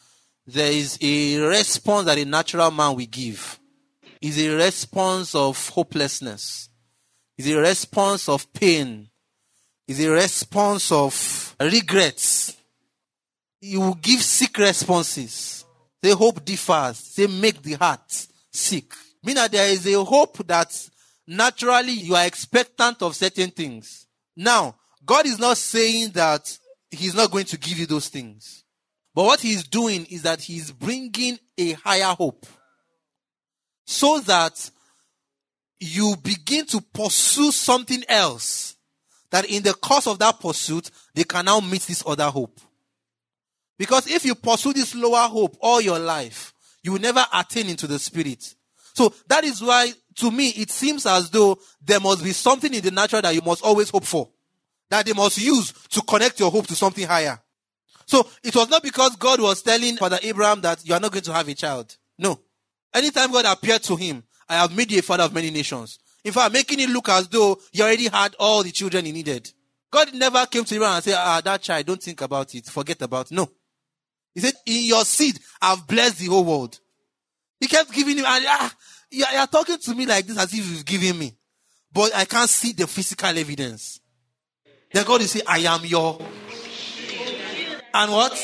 there is a response that a natural man will give. It's a response of hopelessness. It's a response of pain. It's a response of regrets. You will give sick responses. They hope differs. They make the heart sick. Meaning that there is a hope that naturally you are expectant of certain things. Now, God is not saying that He's not going to give you those things. But what He's doing is that He's bringing a higher hope. So that you begin to pursue something else. That in the course of that pursuit, they can now meet this other hope. Because if you pursue this lower hope all your life, you will never attain into the spirit. So that is why, to me, it seems as though there must be something in the natural that you must always hope for. That they must use to connect your hope to something higher. So it was not because God was telling Father Abraham that you are not going to have a child. No. Anytime God appeared to him, I have made you a father of many nations. In fact, making it look as though he already had all the children he needed. God never came to Abraham and said, that child, don't think about it. Forget about it. No. He said, in your seed, I've blessed the whole world. He kept giving him, you're talking to me like this as if you've given me. But I can't see the physical evidence. Then God will say, I am your. And what?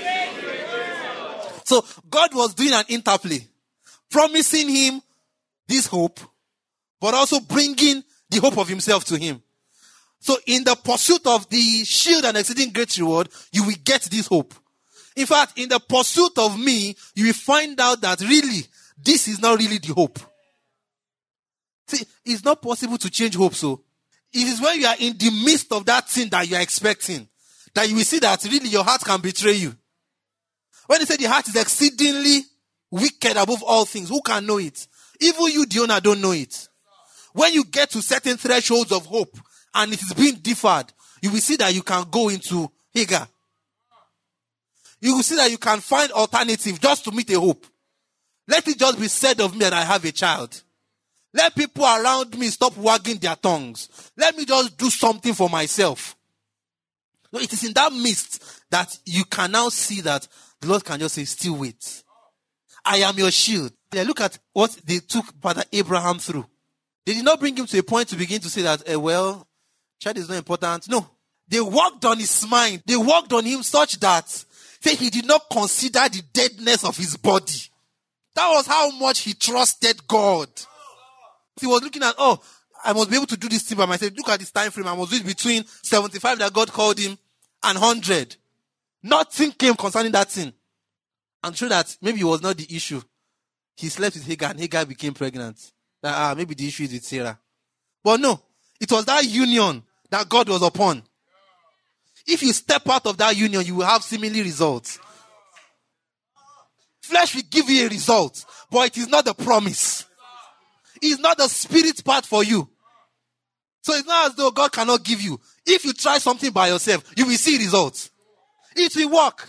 So God was doing an interplay. Promising him this hope, but also bringing the hope of himself to him. So in the pursuit of the shield and exceeding great reward, you will get this hope. In fact, in the pursuit of me, you will find out that really, this is not really the hope. See, it's not possible to change hope, so. It is when you are in the midst of that thing that you are expecting, that you will see that really your heart can betray you. When they say the heart is exceedingly wicked above all things, who can know it? Even you, the owner, don't know it. When you get to certain thresholds of hope, and it is being deferred, you will see that you can go into Hagar. You will see that you can find alternative just to meet a hope. Let it just be said of me that I have a child. Let people around me stop wagging their tongues. Let me just do something for myself. No, it is in that midst that you can now see that the Lord can just say, still wait. I am your shield. Look at what they took Father Abraham through. They did not bring him to a point to begin to say that, child is not important. No. They worked on his mind. They worked on him such that he did not consider the deadness of his body. That was how much he trusted God. He was looking at, I must be able to do this thing by myself. Look at this time frame. I must do it between 75 that God called him and 100. Nothing came concerning that thing. I'm sure that maybe it was not the issue. He slept with Hagar and Hagar became pregnant. Maybe the issue is with Sarah. But no, it was that union that God was upon. If you step out of that union, you will have similar results. Flesh will give you a result, but it is not the promise. It's not the spirit part for you. So it's not as though God cannot give you. If you try something by yourself, you will see results. It will work.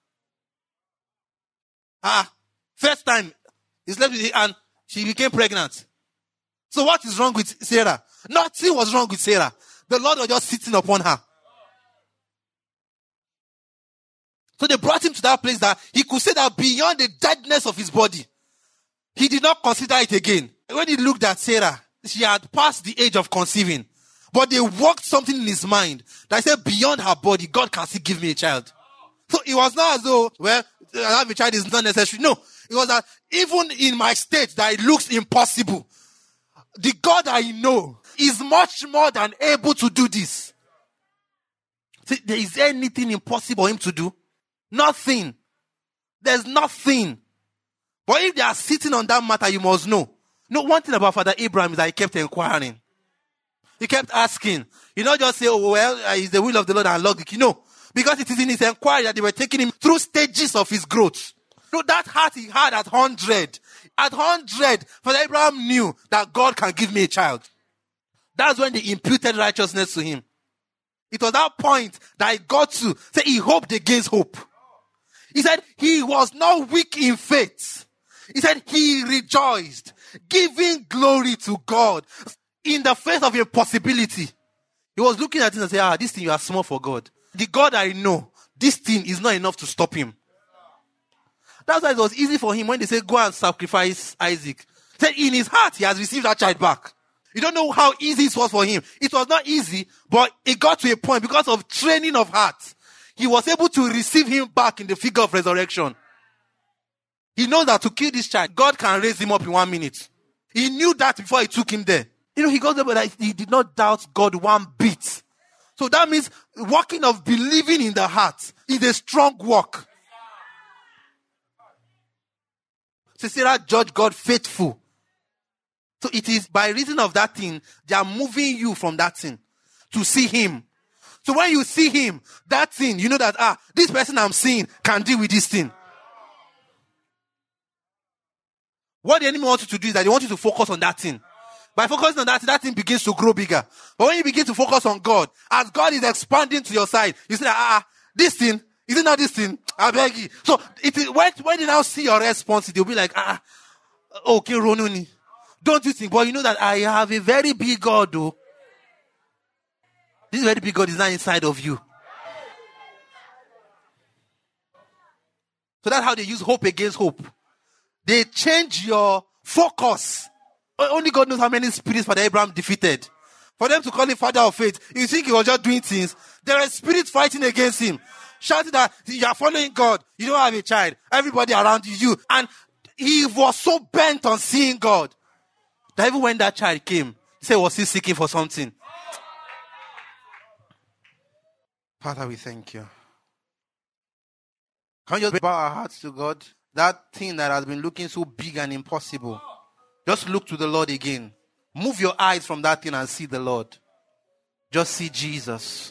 First time, he slept with her and she became pregnant. So what is wrong with Sarah? Nothing was wrong with Sarah. The Lord was just sitting upon her. So they brought him to that place that he could say that beyond the deadness of his body, he did not consider it again. When he looked at Sarah, she had passed the age of conceiving. But they worked something in his mind that said beyond her body, God can still give me a child. So it was not as though, have a child is not necessary. No, it was that even in my state that it looks impossible, the God I know is much more than able to do this. See, is there anything impossible for him to do? Nothing. There's nothing. But if they are sitting on that matter, you must know. One thing about Father Abraham is that he kept inquiring. He kept asking. You not just say, it's the will of the Lord and logic. Because it is in his inquiry that they were taking him through stages of his growth. That heart he had at 100. At 100, Father Abraham knew that God can give me a child. That's when they imputed righteousness to him. It was that point that he got to say he hoped against hope. He said he was not weak in faith. He said he rejoiced, giving glory to God in the face of impossibility. He was looking at it and saying, this thing you are small for God. The God I know, this thing is not enough to stop him. That's why it was easy for him when they say, go and sacrifice Isaac. He said in his heart, he has received that child back. You don't know how easy it was for him. It was not easy, but it got to a point because of training of heart. He was able to receive him back in the figure of resurrection. He knows that to kill this child, God can raise him up in 1 minute. He knew that before he took him there. He got there, but he did not doubt God one bit. So that means walking of believing in the heart is a strong walk. So Sarah judged God faithful. So it is by reason of that thing, they are moving you from that thing to see him. So when you see him, that thing, you know that, this person I'm seeing can deal with this thing. What the enemy wants you to do is that they want you to focus on that thing. By focusing on that thing begins to grow bigger. But when you begin to focus on God, as God is expanding to your side, you say, this thing, is it not this thing? I beg you. So it is when they now see your response, they'll be like, okay, Ronuni. Don't you think? But you know that I have a very big God, though. This very big God is not inside of you. So that's how they use hope against hope. They change your focus. Only God knows how many spirits Father Abraham defeated. For them to call him father of faith, you think he was just doing things. There are spirits fighting against him. Shouting that you are following God. You don't have a child. Everybody around you. And he was so bent on seeing God that even when that child came, he said, was he seeking for something? Father, we thank you. Can you just bow our hearts to God? That thing that has been looking so big and impossible. Just look to the Lord again. Move your eyes from that thing and see the Lord. Just see Jesus.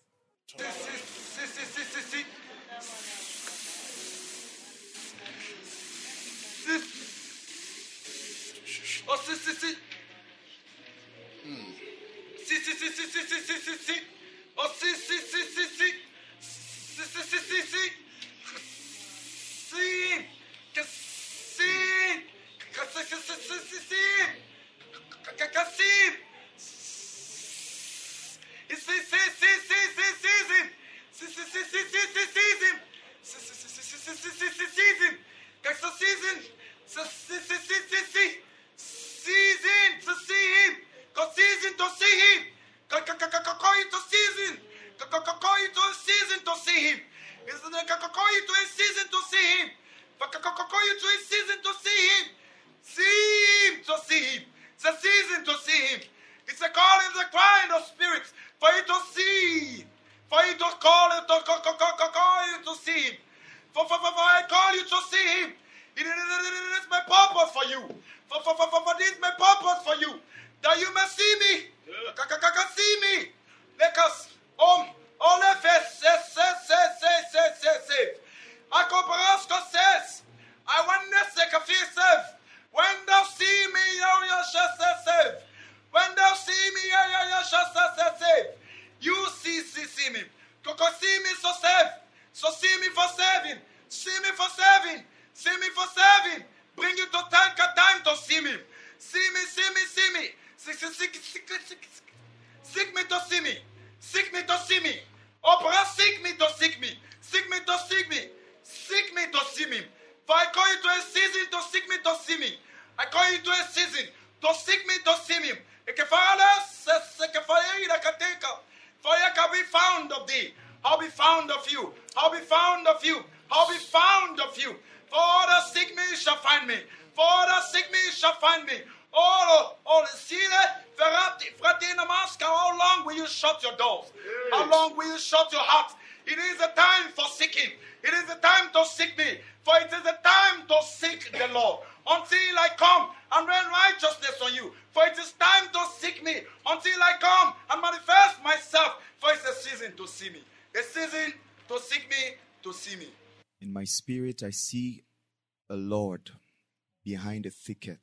In my spirit, I see a Lord behind a thicket,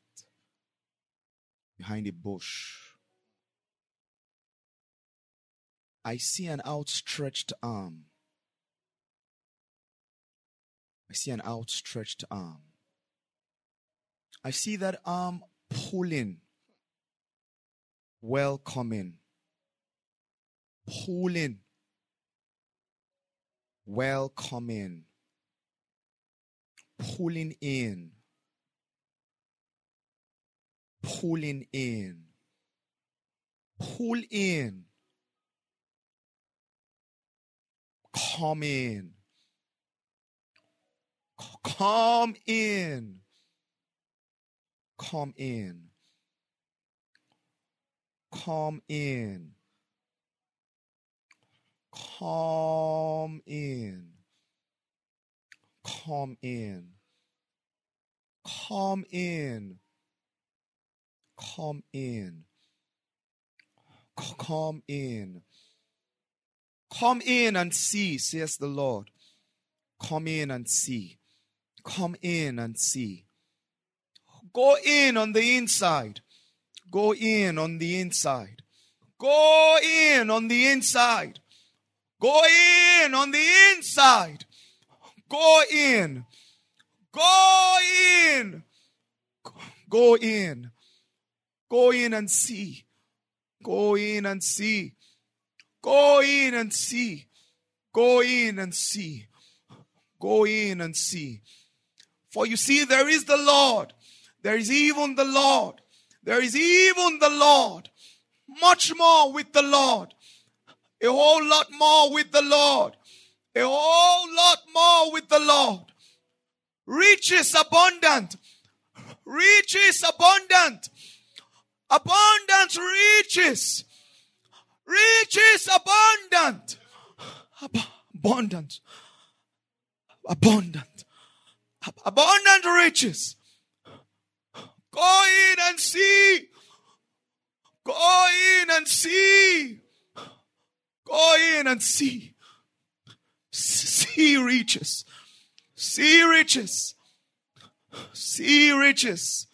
behind a bush. I see an outstretched arm. I see an outstretched arm. I see that arm pulling, welcoming, pulling, welcoming, pulling in, pulling in, pull in, come in, come in, come in, come in, come in, come in, come in, come in, come in, come in and see, says the Lord. Come in and see. Come in and see. Go in on the inside. Go in on the inside. Go in on the inside. Go in on the inside. Go in. Go in. Go in. Go in and see. Go in and see. Go in and see. Go in and see. Go in and see. For you see, there is the Lord. There is even the Lord. There is even the Lord. Much more with the Lord. A whole lot more with the Lord. A whole lot more with the Lord. Riches abundant. Riches abundant. Abundant riches. Riches abundant. Abundant. Abundant. Abundant riches. Go in and see. Go in and see. Go in and see. See riches. See riches. See riches.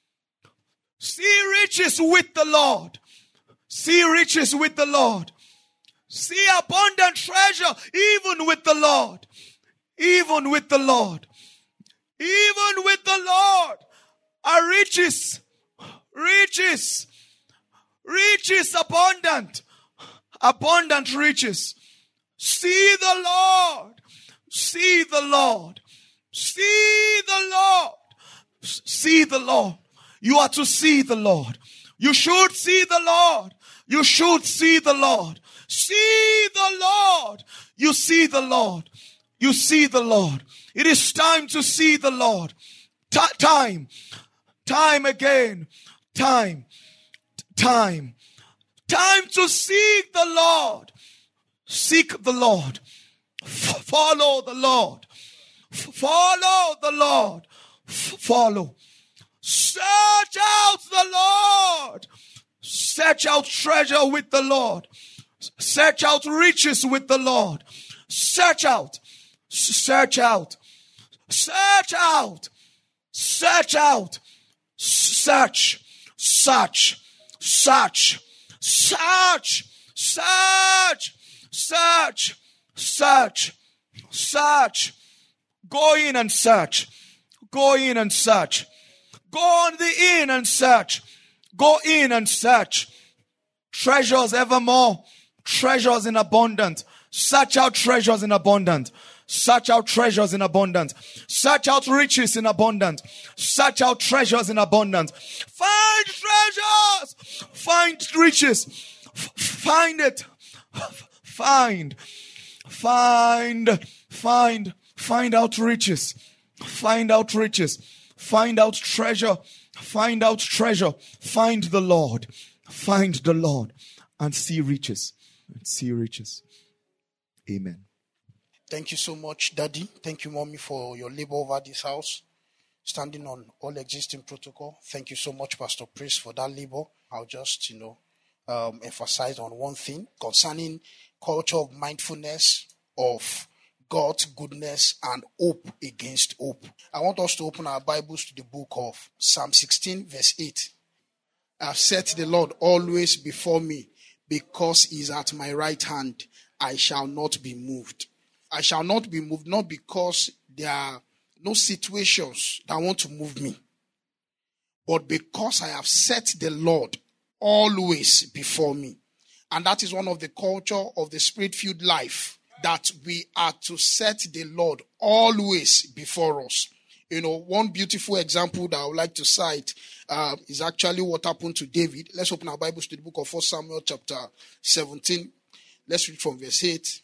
See riches with the Lord. See riches with the Lord. See abundant treasure even with the Lord. Even with the Lord. Even with the Lord are riches. Riches. Riches abundant. Abundant riches. See the Lord. See the Lord. See the Lord. See the Lord. You are to see the Lord. You should see the Lord. You should see the Lord. See the Lord. You see the Lord. You see the Lord. It is time to see the Lord. Time. Time again. Time. Time. Time to seek the Lord. Seek the Lord. Follow the Lord. Follow the Lord. Follow. Search out the Lord. Search out treasure with the Lord. Search out riches with the Lord. Search out. Search out. Search out. Search out. Search. Search. Search. Search. Search. Search. Search. Search. Go in and search. Go in and search. Go on the in and search. Go in and search. Treasures evermore. Treasures in abundance. Search out treasures in abundance. Search out treasures in abundance. Search out riches in abundance. Search out treasures in abundance. Find treasures. Find riches. Find it. Find. Find. Find. Find out riches. Find out riches. Find out treasure. Find out treasure. Find the Lord. Find the Lord. And see riches. And see riches. Amen. Thank you so much, Daddy. Thank you, Mommy, for your labor over this house, standing on all existing protocol. Thank you so much, Pastor Praise, for that labor. I'll just, emphasize on one thing concerning culture of mindfulness of God's goodness and hope against hope. I want us to open our Bibles to the book of Psalm 16, verse 8. I've set the Lord always before me, because he is at my right hand. I shall not be moved. I shall not be moved, not because there are no situations that want to move me, but because I have set the Lord always before me. And that is one of the culture of the Spirit-filled life, that we are to set the Lord always before us. One beautiful example that I would like to cite is actually what happened to David. Let's open our Bibles to the book of 1 Samuel chapter 17. Let's read from verse 8.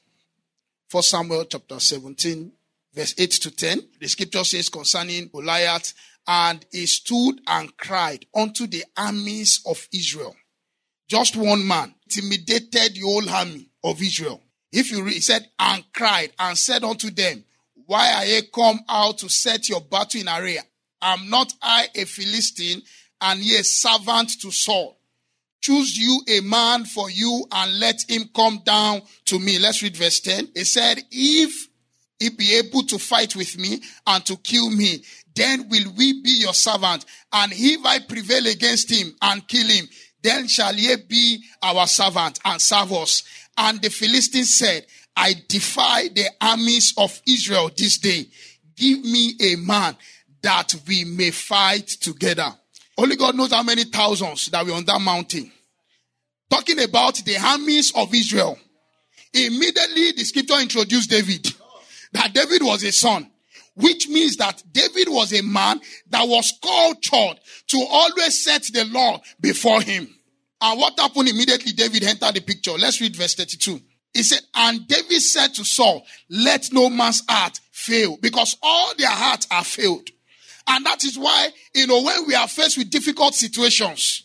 1 Samuel chapter 17, verse 8 to 10. The scripture says concerning Goliath, and he stood and cried unto the armies of Israel. Just one man intimidated the whole army of Israel. If you read, he said, and cried and said unto them, why are ye come out to set your battle in array? Am not I a Philistine, and ye a servant to Saul? Choose you a man for you, and let him come down to me. Let's read verse 10. He said, if he be able to fight with me and to kill me, then will we be your servant. And if I prevail against him and kill him, then shall ye be our servant and serve us. And the Philistines said, I defy the armies of Israel this day. Give me a man that we may fight together. Only God knows how many thousands that were on that mountain. Talking about the armies of Israel. Immediately the scripture introduced David. That David was a son. Which means that David was a man that was cultured to always set the Lord before him. And what happened immediately? David entered the picture. Let's read verse 32. He said, and David said to Saul, let no man's heart fail, because all their hearts are failed. And that is why, when we are faced with difficult situations,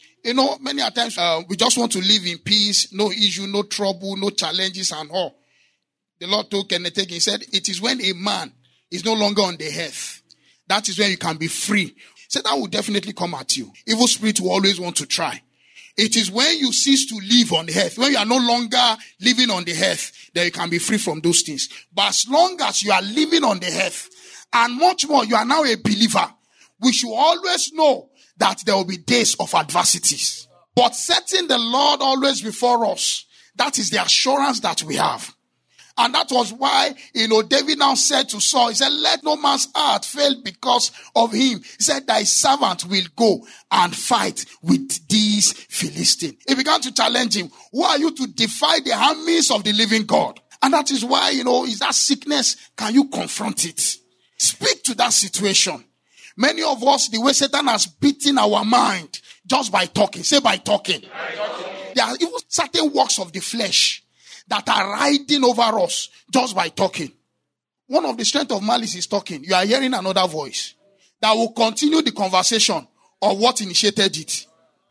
many a times we just want to live in peace, no issue, no trouble, no challenges and all. The Lord told Kenneth Hagin, he said, it is when a man is no longer on the earth, that is when you can be free. He said, that will definitely come at you. Evil spirit will always want to try. It is when you cease to live on the earth, when you are no longer living on the earth, that you can be free from those things. But as long as you are living on the earth, and much more, you are now a believer, we should always know that there will be days of adversities. But setting the Lord always before us, that is the assurance that we have. And that was why, David now said to Saul, he said, let no man's heart fail because of him. He said, thy servant will go and fight with these Philistines. He began to challenge him. Who are you to defy the armies of the living God? And that is why, is that sickness? Can you confront it? Speak to that situation. Many of us, the way Satan has beaten our mind just by talking. Say by talking. There are even certain works of the flesh that are riding over us just by talking. One of the strength of malice is talking. You are hearing another voice that will continue the conversation of what initiated it.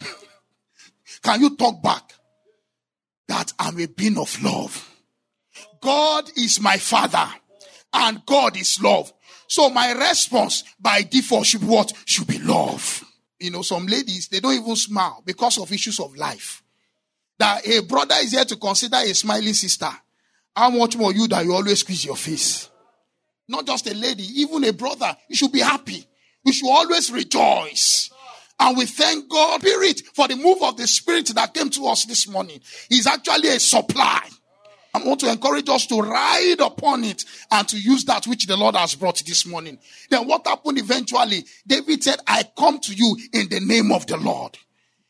Can you talk back? That I'm a being of love. God is my father and God is love. So my response by default should be what? Should be love. Some ladies, they don't even smile because of issues of life. That a brother is here to consider a smiling sister. How much more you that you always squeeze your face? Not just a lady, even a brother. You should be happy. We should always rejoice. And we thank God, Spirit, for the move of the Spirit that came to us this morning. It's actually a supply. I want to encourage us to ride upon it and to use that which the Lord has brought this morning. Then what happened eventually? David said, I come to you in the name of the Lord.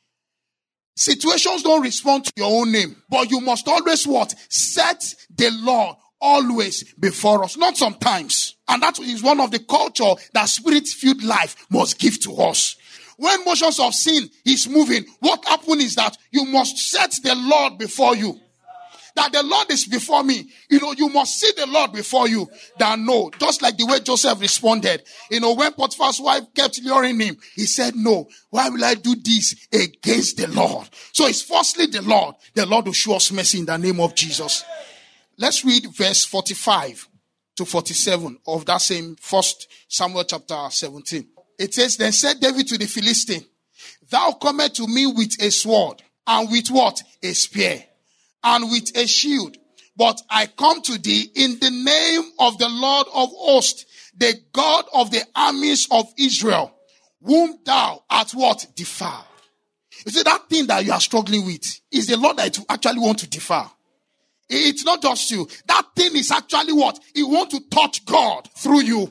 Situations don't respond to your own name, but you must always what? Set the Lord always before us, not sometimes. And that is one of the culture that spirit-filled life must give to us. When motions of sin is moving, what happens is that you must set the Lord before you. That the Lord is before me. You must see the Lord before you. That no, just like the way Joseph responded. When Potiphar's wife kept luring him, he said, no, why will I do this against the Lord? So it's firstly the Lord. The Lord will show us mercy in the name of Jesus. Let's read verse 45 to 47 of that same 1 Samuel chapter 17. It says, then said David to the Philistine, thou comest to me with a sword, and with what? A spear, and with a shield. But I come to thee in the name of the Lord of hosts, the God of the armies of Israel, whom thou art what? Defiled. You see, that thing that you are struggling with is the Lord that you actually want to defile. It's not just you. That thing is actually what? He wants to touch God through you.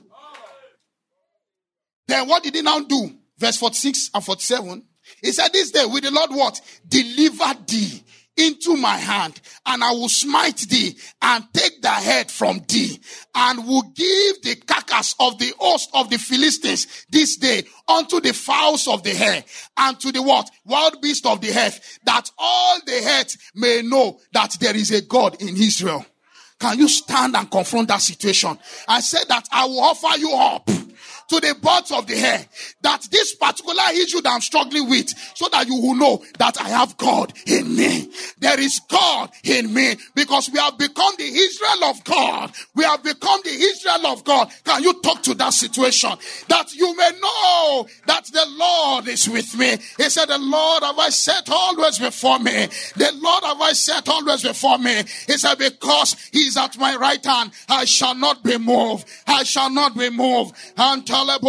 Then what did he now do? Verse 46 and 47. He said, this day will the Lord what? Deliver thee into my hand, and I will smite thee and take thy head from thee, and will give the carcass of the host of the Philistines this day unto the fowls of the air and to the what? Wild beasts of the earth, that all the earth may know that there is a God in Israel. Can you stand and confront that situation? I said that I will offer you up to the birds of the air, that this particular issue that I'm struggling with, so that you will know that I have God in me. There is God in me, because we have become the Israel of God. We have become the Israel of God. Can you talk to that situation? That you may know that the Lord is with me. He said, the Lord have I set always before me. The Lord have I set always before me. He said, because he is at my right hand, I shall not be moved. I shall not be moved. We believe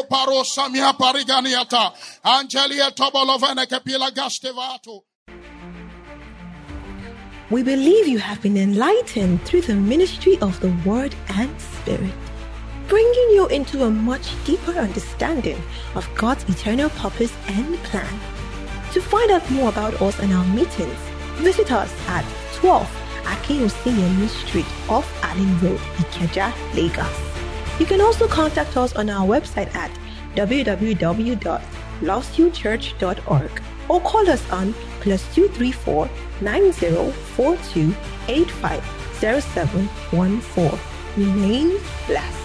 you have been enlightened through the ministry of the Word and Spirit, bringing you into a much deeper understanding of God's eternal purpose and plan. To find out more about us and our meetings, visit us at 12 Akeosiyemi Street off Allen Road, Ikeja, Lagos. You can also contact us on our website at www.lovesyouchurch.org or call us on +234 9042 850714. Remain blessed.